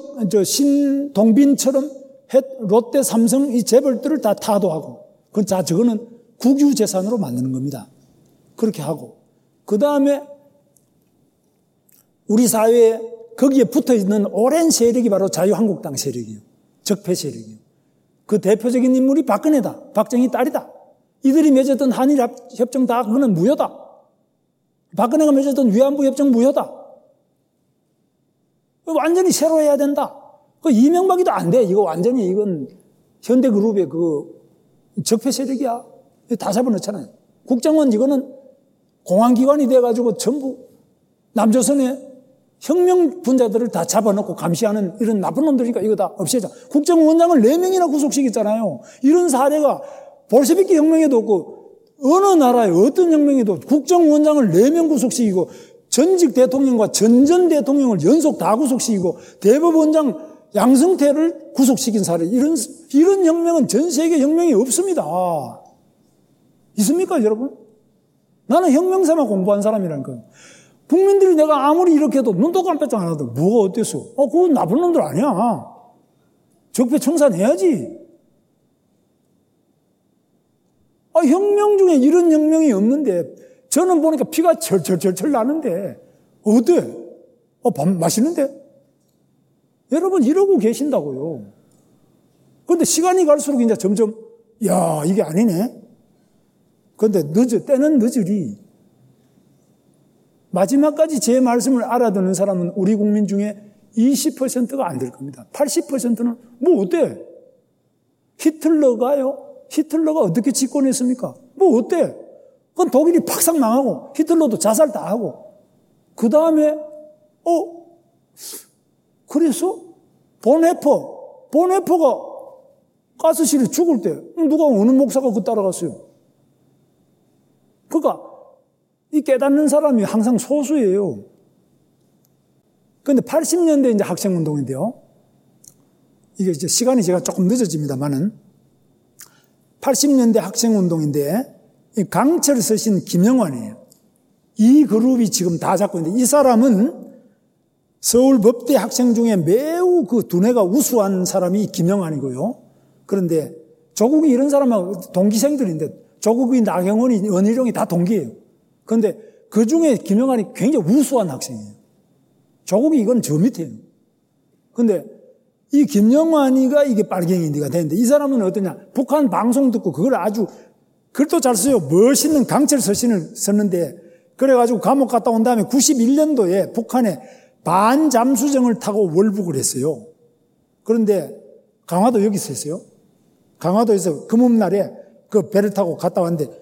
Speaker 1: 신동빈처럼 롯데, 삼성 이 재벌들을 다 타도하고 그건 다 저거는 국유재산으로 만드는 겁니다. 그렇게 하고 그 다음에 우리 사회에 거기에 붙어있는 오랜 세력이 바로 자유한국당 세력이에요. 적폐 세력이에요. 그 대표적인 인물이 박근혜다. 박정희 딸이다. 이들이 맺었던 한일협정 다 그거는 무효다. 박근혜가 맺었던 위안부 협정 무효다. 완전히 새로 해야 된다. 그 이명박이도 안 돼. 이거 완전히 이건 현대그룹의 그 적폐 세력이야. 다 잡아넣잖아요. 국정원 이거는 공안기관이 돼가지고 전부 남조선의 혁명 분자들을 다 잡아놓고 감시하는 이런 나쁜 놈들이니까 이거 다 없애자. 국정원장을 4명이나 구속시켰잖아요. 이런 사례가 볼셰비키 혁명에도 없고 어느 나라에 어떤 혁명에도 국정원장을 4명 구속시키고 전직 대통령과 전전 대통령을 연속 다 구속시키고 대법원장 양승태를 구속시킨 사례. 이런 혁명은 전 세계 혁명이 없습니다. 있습니까, 여러분? 나는 혁명사만 공부한 사람이라니까요. 국민들이 내가 아무리 이렇게 해도 눈도 깜빡 안 하도 뭐가 어땠어? 그건 나쁜 놈들 아니야. 적폐 청산해야지. 혁명 중에 이런 혁명이 없는데 저는 보니까 피가 철철철철 나는데 어때? 밥 맛있는데? 여러분 이러고 계신다고요. 그런데 시간이 갈수록 이제 점점 야 이게 아니네. 그런데 때는 늦으리. 마지막까지 제 말씀을 알아듣는 사람은 우리 국민 중에 20%가 안 될 겁니다. 80%는 뭐 어때? 히틀러가 어떻게 집권했습니까? 뭐 어때? 그건 독일이 팍싹 망하고 히틀러도 자살 다 하고 그 다음에 그래서 본해퍼가 가스실에 죽을 때 누가 어느 목사가 그 따라갔어요? 그러니까 이 깨닫는 사람이 항상 소수예요. 그런데 80년대 이제 학생운동인데요. 이게 이제 시간이 제가 조금 늦어집니다만은 80년대 학생운동인데 이 강철 서신 김영환이에요. 이 그룹이 지금 다 잡고 있는데 이 사람은 서울법대 학생 중에 매우 그 두뇌가 우수한 사람이 김영환이고요. 그런데 조국이 이런 사람하고 동기생들인데 조국이 나경원이 원희룡이 다 동기예요. 그런데 그 중에 김영환이 굉장히 우수한 학생이에요. 조국이 이건 저 밑에요. 그런데 이 김영환이가 이게 빨갱이가 되는데 이 사람은 어떠냐? 북한 방송 듣고 그걸 아주 글도 잘 써요. 멋있는 강철 서신을 썼는데 그래가지고 감옥 갔다 온 다음에 91년도에 북한에 반잠수정을 타고 월북을 했어요. 그런데 강화도 여기서 했어요. 강화도에서 금음날에 그 배를 타고 갔다 왔는데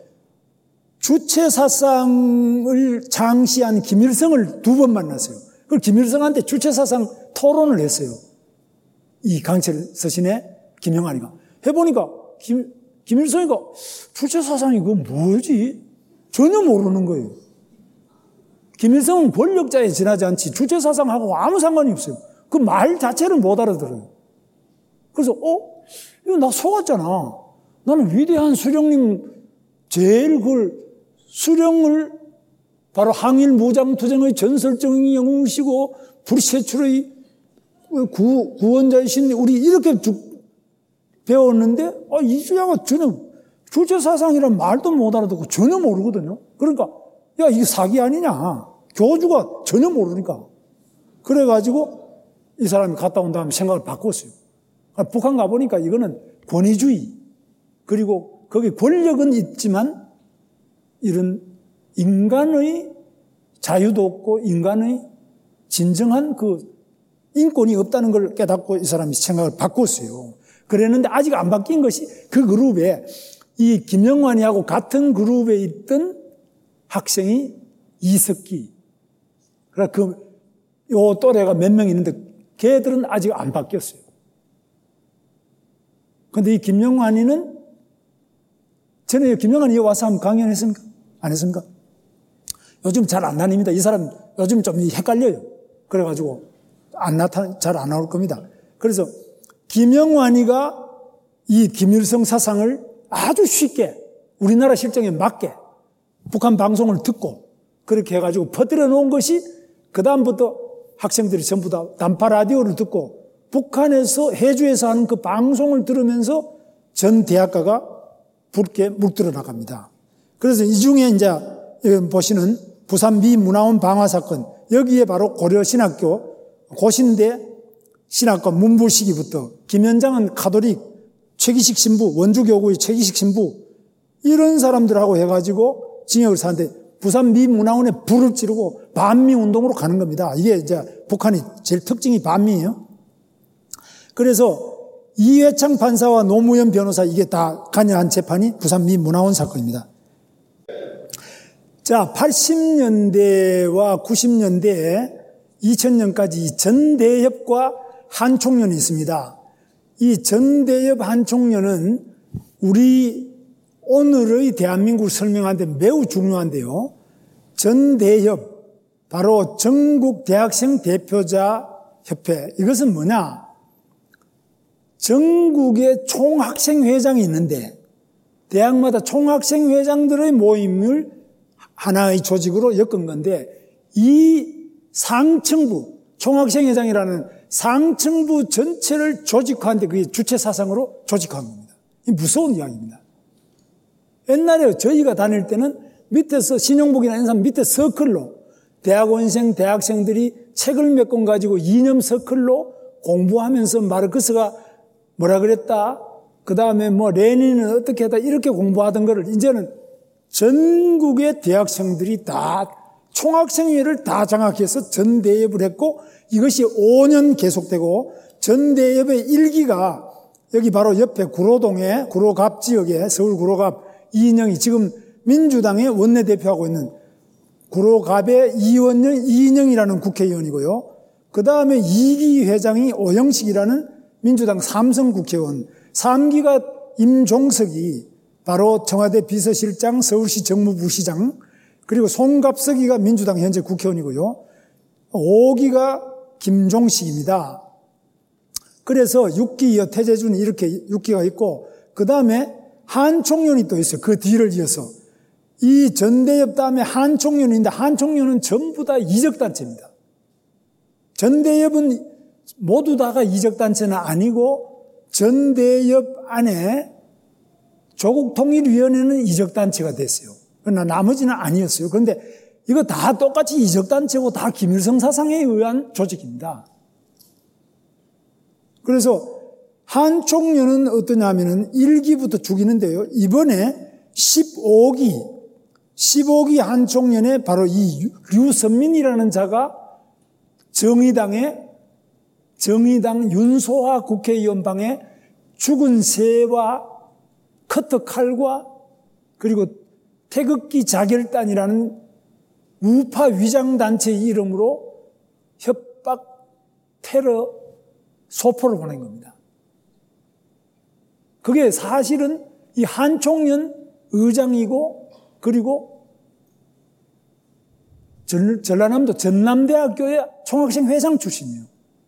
Speaker 1: 주체사상을 창시한 김일성을 2번 만났어요. 그 김일성한테 주체사상 토론을 했어요. 이 강철 서신에 김영환이가. 해보니까 김일성이가 주체사상이 그거 뭐지? 전혀 모르는 거예요. 김일성은 권력자에 지나지 않지 주체사상하고 아무 상관이 없어요. 그 말 자체를 못 알아들어요. 그래서 이거 나 속았잖아. 나는 위대한 수령님 제일 수령을 바로 항일 무장투쟁의 전설적인 영웅이시고 불세출의 구원자이신 우리 이렇게 쭉 배웠는데 이주야가 전혀 주체사상이란 말도 못 알아듣고 전혀 모르거든요. 그러니까 야 이게 사기 아니냐. 교주가 전혀 모르니까. 그래가지고 이 사람이 갔다 온 다음에 생각을 바꿨어요. 북한 가보니까 이거는 권위주의 그리고 거기 권력은 있지만 이런 인간의 자유도 없고 인간의 진정한 그 인권이 없다는 걸 깨닫고 이 사람이 생각을 바꿨어요. 그랬는데 아직 안 바뀐 것이 그 그룹에 이 김영환이하고 같은 그룹에 있던 학생이 이석기. 그러니까 요 또래가 몇 명 있는데 걔들은 아직 안 바뀌었어요. 그런데 이 김영환이는 전에 김영환이 와서 한번 강연했습니까? 안 했습니까? 요즘 잘 안 다닙니다. 이 사람 요즘 좀 헷갈려요. 그래가지고 잘 안 나올 겁니다. 그래서 김영환이가 이 김일성 사상을 아주 쉽게 우리나라 실정에 맞게 북한 방송을 듣고 그렇게 해가지고 퍼뜨려 놓은 것이 그 다음부터 학생들이 전부 다 단파 라디오를 듣고 북한에서 해주에서 하는 그 방송을 들으면서 전 대학가가 붉게 물들어 나갑니다. 그래서 이 중에 이제 보시는 부산 미문화원 방화 사건 여기에 바로 고려신학교 고신대 신학과 문부 시기부터 김현장은 카톨릭 최기식 신부 원주교구의 최기식 신부 이런 사람들하고 해가지고 징역을 사는데 부산 미문화원에 불을 지르고 반미운동으로 가는 겁니다. 이게 이제 북한이 제일 특징이 반미예요. 그래서 이회창 판사와 노무현 변호사 이게 다 관여한 재판이 부산 미문화원 사건입니다. 자, 80년대와 90년대에 2000년까지 전대협과 한총련이 있습니다. 이 전대협 한총련은 우리 오늘의 대한민국을 설명하는데 매우 중요한데요. 전대협, 바로 전국 대학생 대표자 협회. 이것은 뭐냐? 전국에 총학생회장이 있는데 대학마다 총학생회장들의 모임을 하나의 조직으로 엮은 건데 이 상층부, 총학생회장이라는 상층부 전체를 조직화하는데 그게 주체사상으로 조직화한 겁니다. 이 무서운 이야기입니다. 옛날에 저희가 다닐 때는 밑에서 신용복이나 이런 사람 밑에 서클로 대학원생, 대학생들이 책을 몇 권 가지고 이념 서클로 공부하면서 마르크스가 뭐라 그랬다. 그 다음에 레닌은 어떻게 했다. 이렇게 공부하던 거를 이제는 전국의 대학생들이 다 총학생회를 다 장악해서 전대협을 했고 이것이 5년 계속되고 전대협의 1기가 여기 바로 옆에 구로동에 구로갑 지역에 서울 구로갑 이인영이 지금 민주당의 원내대표하고 있는 구로갑의 이인영이라는 국회의원이고요. 그 다음에 2기 회장이 오영식이라는 민주당 삼성 국회의원, 3기가 임종석이 바로 청와대 비서실장, 서울시 정무부시장, 그리고 송갑석이가 민주당 현재 국회의원이고요. 5기가 김종식입니다. 그래서 6기 이어 태재준이 이렇게 6기가 있고, 그 다음에 한총련이 또 있어요. 그 뒤를 이어서. 이 전대협 다음에 한총련인데, 한총련은 전부 다 이적단체입니다. 전대협은 모두 다가 이적단체는 아니고, 전대협 안에 조국통일위원회는 이적단체가 됐어요. 그러나 나머지는 아니었어요. 그런데 이거 다 똑같이 이적단체고 다 김일성 사상에 의한 조직입니다. 그래서 한총련은 어떠냐면은 1기부터 죽이는데요. 이번에 15기 한총련에 바로 이 류선민이라는 자가 정의당 윤소화 국회의원 방에 죽은 새와 커터 칼과 그리고 태극기 자결단이라는 우파 위장단체의 이름으로 협박, 테러, 소포를 보낸 겁니다. 그게 사실은 이 한총련 의장이고, 그리고 전라남도 전남대학교의 총학생 회장 출신이에요.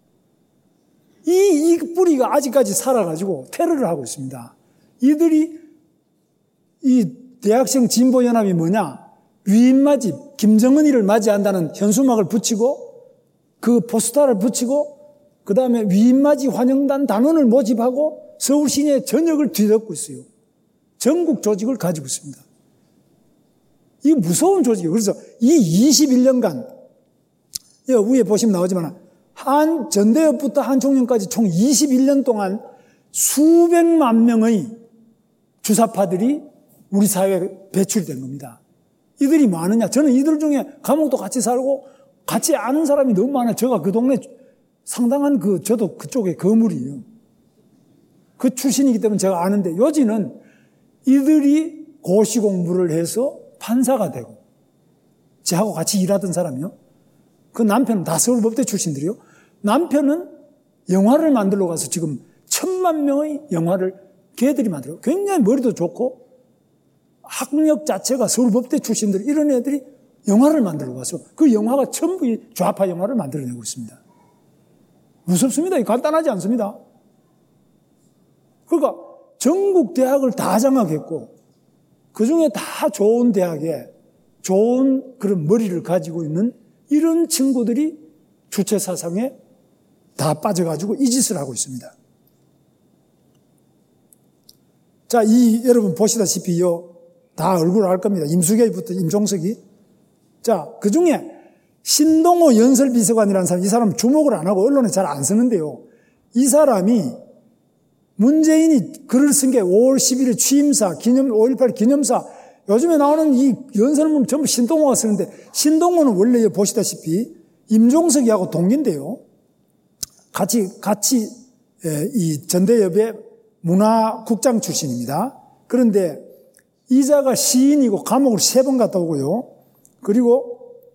Speaker 1: 이 뿌리가 아직까지 살아가지고 테러를 하고 있습니다. 이들이 이 대학생 진보연합이 뭐냐? 위인맞이, 김정은이를 맞이한다는 현수막을 붙이고 그 포스터를 붙이고 그 다음에 위인맞이 환영단 단원을 모집하고 서울 시내 전역을 뒤덮고 있어요. 전국 조직을 가지고 있습니다. 이 무서운 조직이에요. 그래서 이 21년간 위에 보시면 나오지만 전대협부터 한총련까지 총 21년 동안 수백만 명의 주사파들이 우리 사회에 배출된 겁니다. 이들이 많으냐? 저는 이들 중에 감옥도 같이 살고 같이 아는 사람이 너무 많아요. 제가 그 동네 상당한 저도 그쪽에 거물이에요. 그 출신이기 때문에 제가 아는데 요지는 이들이 고시 공부를 해서 판사가 되고 저하고 같이 일하던 사람이요. 그 남편은 다 서울법대 출신들이요. 남편은 영화를 만들러 가서 지금 1000만 명의 영화를 걔들이 만들고 굉장히 머리도 좋고 학력 자체가 서울법대 출신들 이런 애들이 영화를 만들어 가서 그 영화가 전부 좌파 영화를 만들어내고 있습니다. 무섭습니다. 간단하지 않습니다. 그러니까 전국 대학을 다 장악했고 그중에 다 좋은 대학에 좋은 그런 머리를 가지고 있는 이런 친구들이 주체 사상에 다 빠져가지고 이 짓을 하고 있습니다. 자, 여러분 보시다시피요. 다 얼굴을 알 겁니다. 임수계부터 임종석이. 자, 그 중에 신동호 연설비서관이라는 사람, 이 사람 주목을 안 하고 언론에 잘 안 쓰는데요. 이 사람이 문재인이 글을 쓴 게 5월 11일 취임사, 5.18 기념사, 요즘에 나오는 이 연설문 전부 신동호가 쓰는데, 신동호는 원래 보시다시피 임종석이하고 동기인데요. 같이 이 전대협의 문화국장 출신입니다. 그런데 이자가 시인이고 감옥을 3번 갔다 오고요. 그리고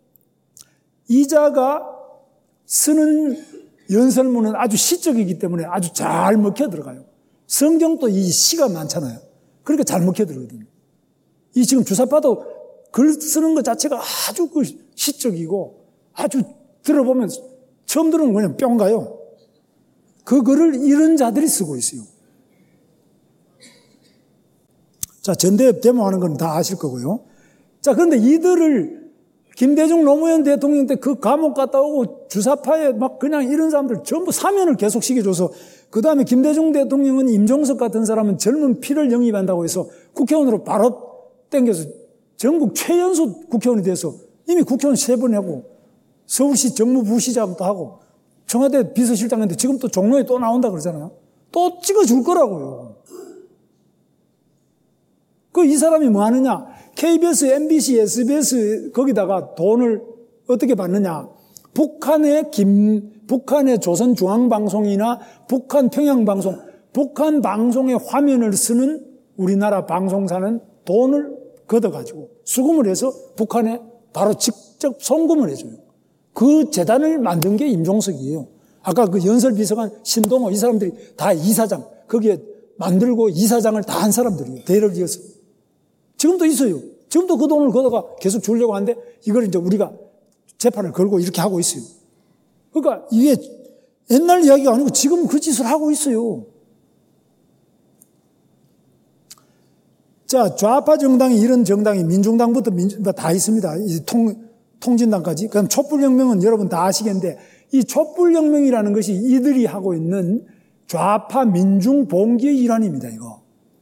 Speaker 1: 이자가 쓰는 연설문은 아주 시적이기 때문에 아주 잘 먹혀 들어가요. 성경도 이 시가 많잖아요. 그러니까 잘 먹혀 들어거든요. 이 지금 주사파도 글 쓰는 것 자체가 아주 시적이고 아주 들어보면 처음 들으면 그냥 뿅 가요. 그 글을 이런 자들이 쓰고 있어요. 자, 전대협 데모하는 건 다 아실 거고요. 자, 그런데 이들을 김대중 노무현 대통령 때 그 감옥 갔다 오고 주사파에 막 그냥 이런 사람들 전부 사면을 계속 시켜줘서 그 다음에 김대중 대통령은 임종석 같은 사람은 젊은 피를 영입한다고 해서 국회의원으로 바로 땡겨서 전국 최연소 국회의원이 돼서 이미 국회의원 3번 하고 서울시 정무부시장도 하고 청와대 비서실장인데 지금 또 종로에 또 나온다 그러잖아요. 또 찍어줄 거라고요. 이 사람이 뭐 하느냐? KBS, MBC, SBS 거기다가 돈을 어떻게 받느냐? 북한의 조선중앙방송이나 북한 평양방송, 북한 방송의 화면을 쓰는 우리나라 방송사는 돈을 걷어가지고 수금을 해서 북한에 바로 직접 송금을 해줘요. 그 재단을 만든 게 임종석이에요. 아까 그 연설비서관 신동호 이 사람들이 다 이사장, 거기에 만들고 이사장을 다 한 사람들이에요. 대를 이어서. 지금도 있어요. 지금도 그 돈을 걷어가 계속 주려고 하는데 이걸 이제 우리가 재판을 걸고 이렇게 하고 있어요. 그러니까 이게 옛날 이야기가 아니고 지금 그 짓을 하고 있어요. 자, 좌파 정당이 이런 정당이 민중당부터 다 있습니다. 통진당까지. 그럼 촛불혁명은 여러분 다 아시겠는데 이 촛불혁명이라는 것이 이들이 하고 있는 좌파 민중 봉기의 일환입니다, 이거.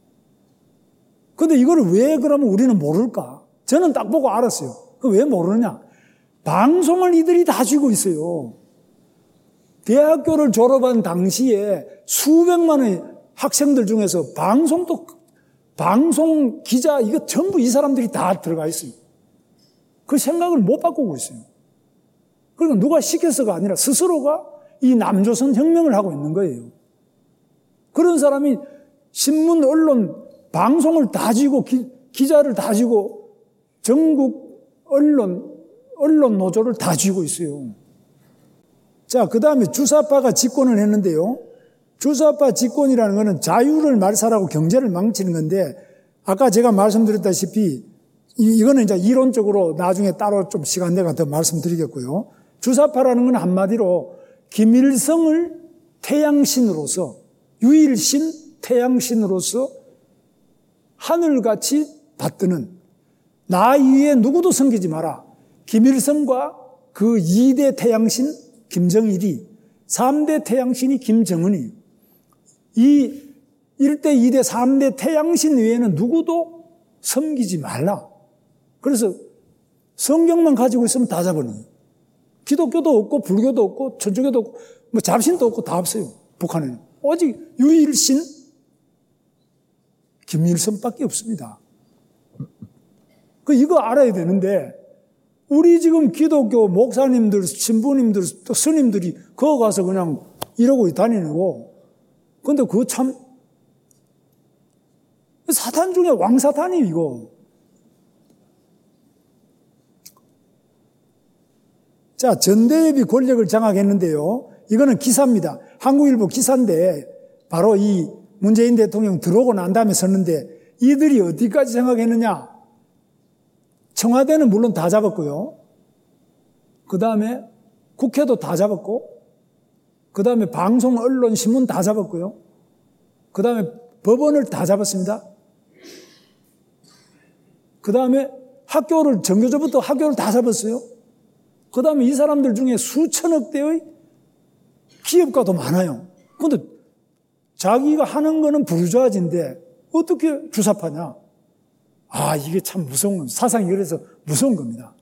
Speaker 1: 근데 이거를 왜 그러면 우리는 모를까? 저는 딱 보고 알았어요. 그 왜 모르느냐? 방송을 이들이 다 쥐고 있어요. 대학교를 졸업한 당시에 수백만의 학생들 중에서 방송 기자 이거 전부 이 사람들이 다 들어가 있어요. 그 생각을 못 바꾸고 있어요. 그러니까 누가 시켜서가 아니라 스스로가 이 남조선 혁명을 하고 있는 거예요. 그런 사람이 신문, 언론, 방송을 다 쥐고 기자를 다 쥐고 전국 언론 노조를 다 쥐고 있어요. 자, 그 다음에 주사파가 집권을 했는데요. 주사파 집권이라는 것은 자유를 말살하고 경제를 망치는 건데 아까 제가 말씀드렸다시피 이거는 이제 이론적으로 나중에 따로 좀 시간 내가 더 말씀드리겠고요. 주사파라는 건 한마디로 김일성을 태양신으로서 유일신 태양신으로서 하늘같이 받드는 나 이외에 누구도 섬기지 마라. 김일성과 그 2대 태양신 김정일이 3대 태양신이 김정은이에요. 이 1대, 2대, 3대 태양신 외에는 누구도 섬기지 말라. 그래서 성경만 가지고 있으면 다 잡아내요. 기독교도 없고 불교도 없고 천주교도 없고 뭐 잡신도 없고 다 없어요. 북한에는. 오직 유일신 김일성밖에 없습니다. 이거 알아야 되는데 우리 지금 기독교 목사님들, 신부님들, 또 스님들이 거기 가서 그냥 이러고 다니고 근데 그거 참 사탄 중에 왕사탄이에요, 이거. 자, 전대협이 권력을 장악했는데요. 이거는 기사입니다. 한국일보 기사인데 바로 이 문재인 대통령 들어오고 난 다음에 썼는데 이들이 어디까지 장악했느냐? 청와대는 물론 다 잡았고요. 그 다음에 국회도 다 잡았고 그 다음에 방송, 언론, 신문 다 잡았고요. 그 다음에 법원을 다 잡았습니다. 그 다음에 전교조부터 학교를 다 잡았어요. 그 다음에 이 사람들 중에 수천억 대의 기업가도 많아요. 그런데 자기가 하는 거는 부르주아지인데 어떻게 주사파냐? 아, 이게 참 무서운 겁니다. 사상이 그래서 무서운 겁니다.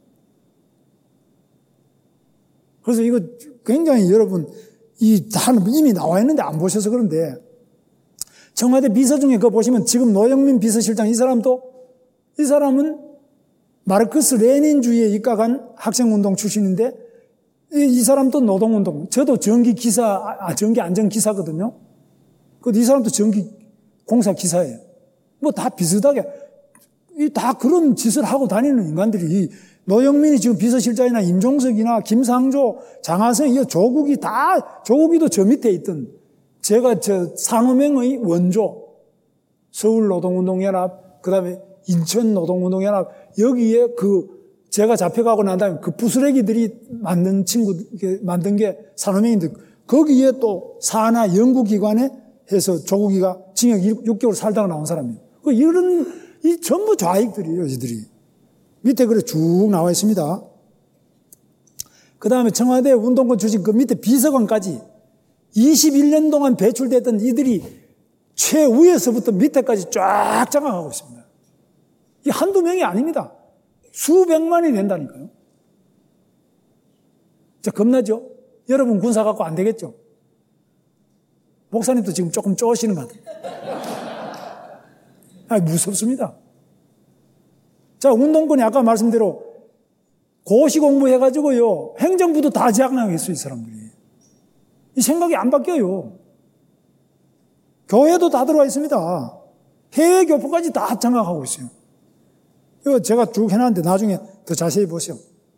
Speaker 1: 그래서 이거 굉장히 여러분 다 이미 나와 있는데 안 보셔서 그런데 청와대 비서 중에 그거 보시면 지금 노영민 비서실장 이 사람은 마르크스 레닌주의에 입각한 학생운동 출신인데 이 사람도 노동운동, 저도 전기 안전기사거든요. 이 사람도 전기공사 기사예요. 뭐 다 비슷하게 다 그런 짓을 하고 다니는 인간들이 노영민이 지금 비서실장이나 임종석이나 김상조, 장하성, 이 조국이도 저 밑에 있던 제가 상업행의 원조, 서울노동운동연합, 그 다음에 인천노동운동연합, 여기에 제가 잡혀가고 난 다음에 그 부스레기들이 만든 게 산업행인데, 거기에 또 산하 연구기관에 해서 조국이가 징역 6개월 살다가 나온 사람이에요. 이 전부 좌익들이에요, 이들이. 밑에 그래 쭉 나와 있습니다. 그 다음에 청와대 운동권 출신 그 밑에 비서관까지 21년 동안 배출됐던 이들이 최위에서부터 밑에까지 쫙 장악하고 있습니다. 이 한두 명이 아닙니다. 수백만이 된다니까요. 겁나죠? 여러분 군사 갖고 안 되겠죠? 목사님도 지금 조금 쪼시는 것 같아요. 무섭습니다. 자, 운동권이 아까 말씀대로 고시 공부해가지고요, 행정부도 다 장악했어요, 이 사람들이. 이 생각이 안 바뀌어요. 교회도 다 들어와 있습니다. 해외 교포까지 다 장악하고 있어요. 이거 제가 쭉 해놨는데 나중에 더 자세히 보세요.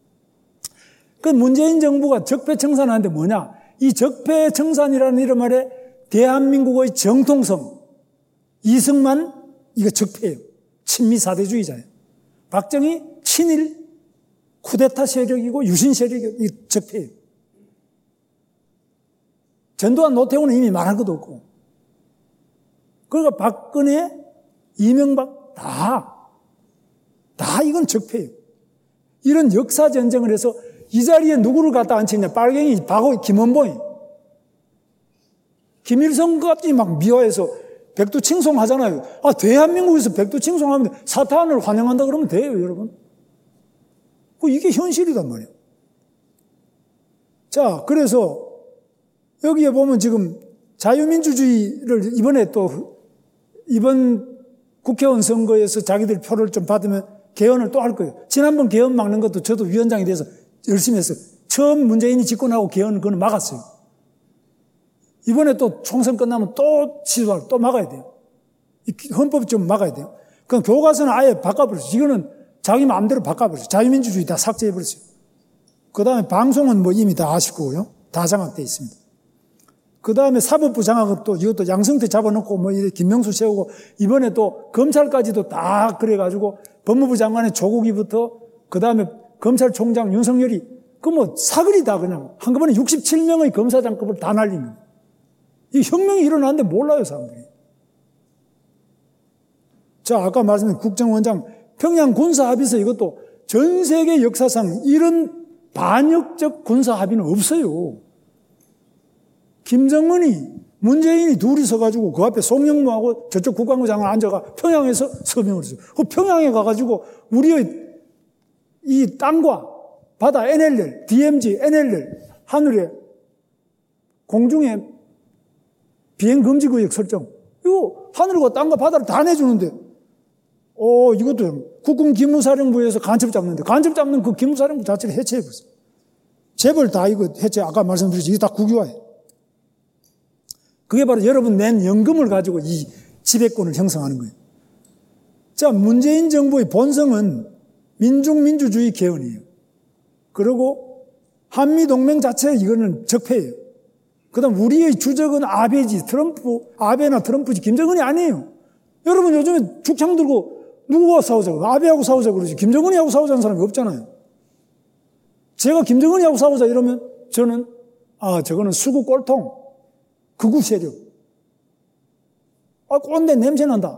Speaker 1: 문재인 정부가 적폐청산하는데 뭐냐? 이 적폐청산이라는 이름 아래 대한민국의 정통성, 이승만, 이거 적폐예요. 친미 사대주의자예요. 박정희 친일 쿠데타 세력이고 유신 세력이 적폐예요. 전두환 노태우는 이미 말할 것도 없고. 그러니까 박근혜, 이명박 다 이건 적폐예요. 이런 역사 전쟁을 해서 이 자리에 누구를 갖다 앉히냐. 빨갱이, 바고, 김원봉이. 김일성까지 막 미화해서 백두칭송 하잖아요. 대한민국에서 백두칭송하면 사탄을 환영한다 그러면 돼요, 여러분. 이게 현실이단 말이에요. 자, 그래서 여기에 보면 지금 자유민주주의를 이번 국회의원 선거에서 자기들 표를 좀 받으면 개헌을 또 할 거예요. 지난번 개헌 막는 것도 저도 위원장이 돼서 열심히 했어요. 처음 문재인이 집권하고 개헌 그건 막았어요. 이번에 또 총선 끝나면 또 시도하고 또 막아야 돼요. 헌법 좀 막아야 돼요. 그럼 교과서는 아예 바꿔버렸어요. 이거는 자기 마음대로 바꿔버렸어요. 자유민주주의 다 삭제해버렸어요. 그 다음에 방송은 뭐 이미 다 아실 거고요. 다 장악되어 있습니다. 그 다음에 사법부 장악은 또 이것도 양승태 잡아놓고 뭐 김명수 세우고 이번에 또 검찰까지도 다 그래가지고 법무부 장관의 조국이부터 그 다음에 검찰총장 윤석열이 그 뭐 사거리다 그냥 한꺼번에 67명의 검사장급을 다 날리는 거예요. 이 혁명이 일어나는데 몰라요, 사람들이. 자, 아까 말씀드린 국정원장 평양 군사합의서 이것도 전 세계 역사상 이런 반역적 군사합의는 없어요. 김정은이, 문재인이 둘이 서가지고 그 앞에 송영무하고 저쪽 국방부 장관 앉아가 평양에서 서명을 했어요. 그 평양에 가가지고 우리의 이 땅과 바다 NLL, DMZ, NLL, 하늘에, 공중에 비행금지구역 설정. 이거 하늘과 땅과 바다를 다 내주는데, 이것도 국군기무사령부에서 간첩 잡는데, 간첩 잡는 그 기무사령부 자체를 해체해버렸어요. 재벌 다 이거 해체, 아까 말씀드렸죠. 이게 다 국유화예요. 그게 바로 여러분 낸 연금을 가지고 이 지배권을 형성하는 거예요. 자, 문재인 정부의 본성은 민중민주주의 개헌이에요. 그리고 한미동맹 자체 이거는 적폐예요. 그 다음 우리의 주적은 아베지, 아베나 트럼프지, 김정은이 아니에요. 여러분 요즘에 죽창 들고 누구와 싸우자고, 아베하고 싸우자 그러지, 김정은이하고 싸우자는 사람이 없잖아요. 제가 김정은이하고 싸우자 이러면 저는, 저거는 수구 꼴통, 극우 세력. 꼰대 냄새 난다.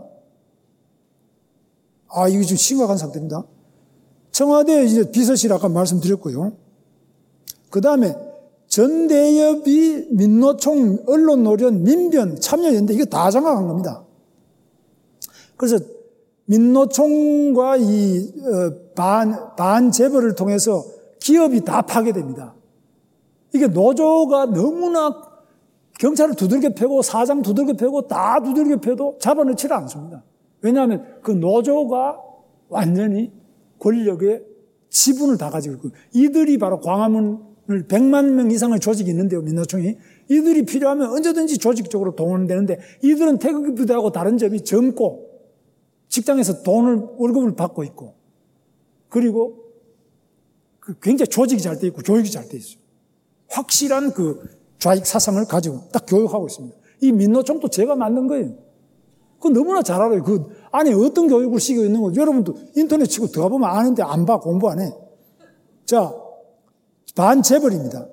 Speaker 1: 이거 좀 심각한 상태입니다. 청와대 이제 비서실 아까 말씀드렸고요. 그 다음에 전대협이 민노총, 언론노련, 민변, 참여연대 이거 다 장악한 겁니다. 그래서 민노총과 이 반재벌을 통해서 기업이 다 파괴됩니다. 이게 노조가 너무나 경찰을 두들겨 패고 사장 두들겨 패고 다 두들겨 패도 잡아넣지를 않습니다. 왜냐하면 그 노조가 완전히 권력의 지분을 다 가지고 있고 이들이 바로 광화문을 100만 명 이상의 조직이 있는데요. 민노총이. 이들이 필요하면 언제든지 조직적으로 동원되는데 이들은 태극기 부대하고 다른 점이 젊고 직장에서 월급을 받고 있고 그리고 굉장히 조직이 잘 돼 있고 교육이 잘 돼 있어요. 확실한 좌익 사상을 가지고 딱 교육하고 있습니다. 이 민노총도 제가 만든 거예요. 그거 너무나 잘 알아요. 그 안에 어떤 교육을 시키고 있는 거 여러분도 인터넷 치고 들어가 보면 아는데 안 봐, 공부 안 해. 자, 반재벌입니다.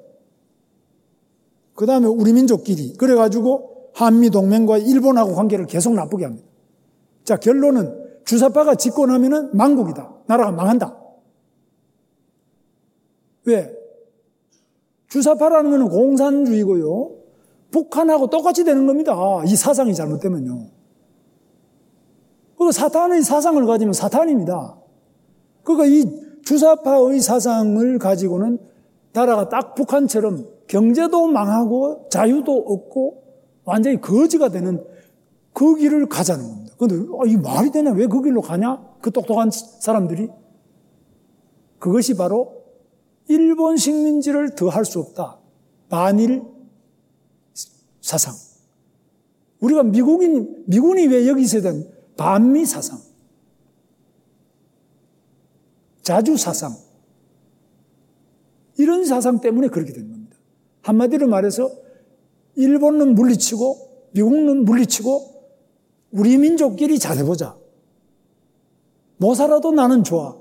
Speaker 1: 그 다음에 우리 민족끼리. 그래가지고 한미동맹과 일본하고 관계를 계속 나쁘게 합니다. 자, 결론은 주사파가 집권하면은 망국이다. 나라가 망한다. 왜? 주사파라는 것은 공산주의고요. 북한하고 똑같이 되는 겁니다. 이 사상이 잘못되면요. 사탄의 사상을 가지면 사탄입니다. 그러니까 이 주사파의 사상을 가지고는 나라가 딱 북한처럼 경제도 망하고 자유도 없고 완전히 거지가 되는 그 길을 가자는 겁니다. 그런데 이 말이 되냐? 왜 그 길로 가냐? 그 똑똑한 사람들이. 그것이 바로 일본 식민지를 더할 수 없다. 반일 사상. 우리가 미군이 왜 여기 있어야 되는 반미 사상. 자주 사상. 이런 사상 때문에 그렇게 된 겁니다. 한마디로 말해서 일본은 물리치고 미국은 물리치고 우리 민족끼리 잘해보자. 못 살아도 나는 좋아.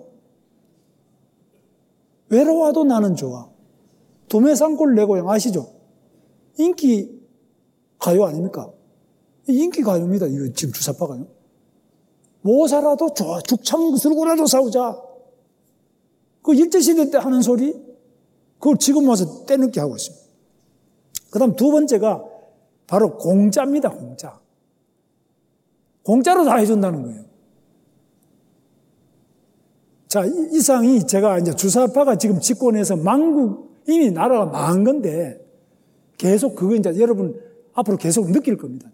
Speaker 1: 외로워도 나는 좋아. 도매상골 내 고향 아시죠? 인기 가요 아닙니까? 인기 가요입니다. 이거 지금 주사파가요. 못 살아도 좋아. 죽창 들고라도 싸우자. 그 일제시대 때 하는 소리, 그걸 지금 와서 떼늦게 하고 있습니다. 그 다음 두 번째가 바로 공짜입니다, 공짜. 공짜로 다 해준다는 거예요. 자, 이상이 제가 이제 주사파가 지금 집권해서 망국, 이미 나라가 망한 건데, 계속 그거 이제 여러분 앞으로 계속 느낄 겁니다.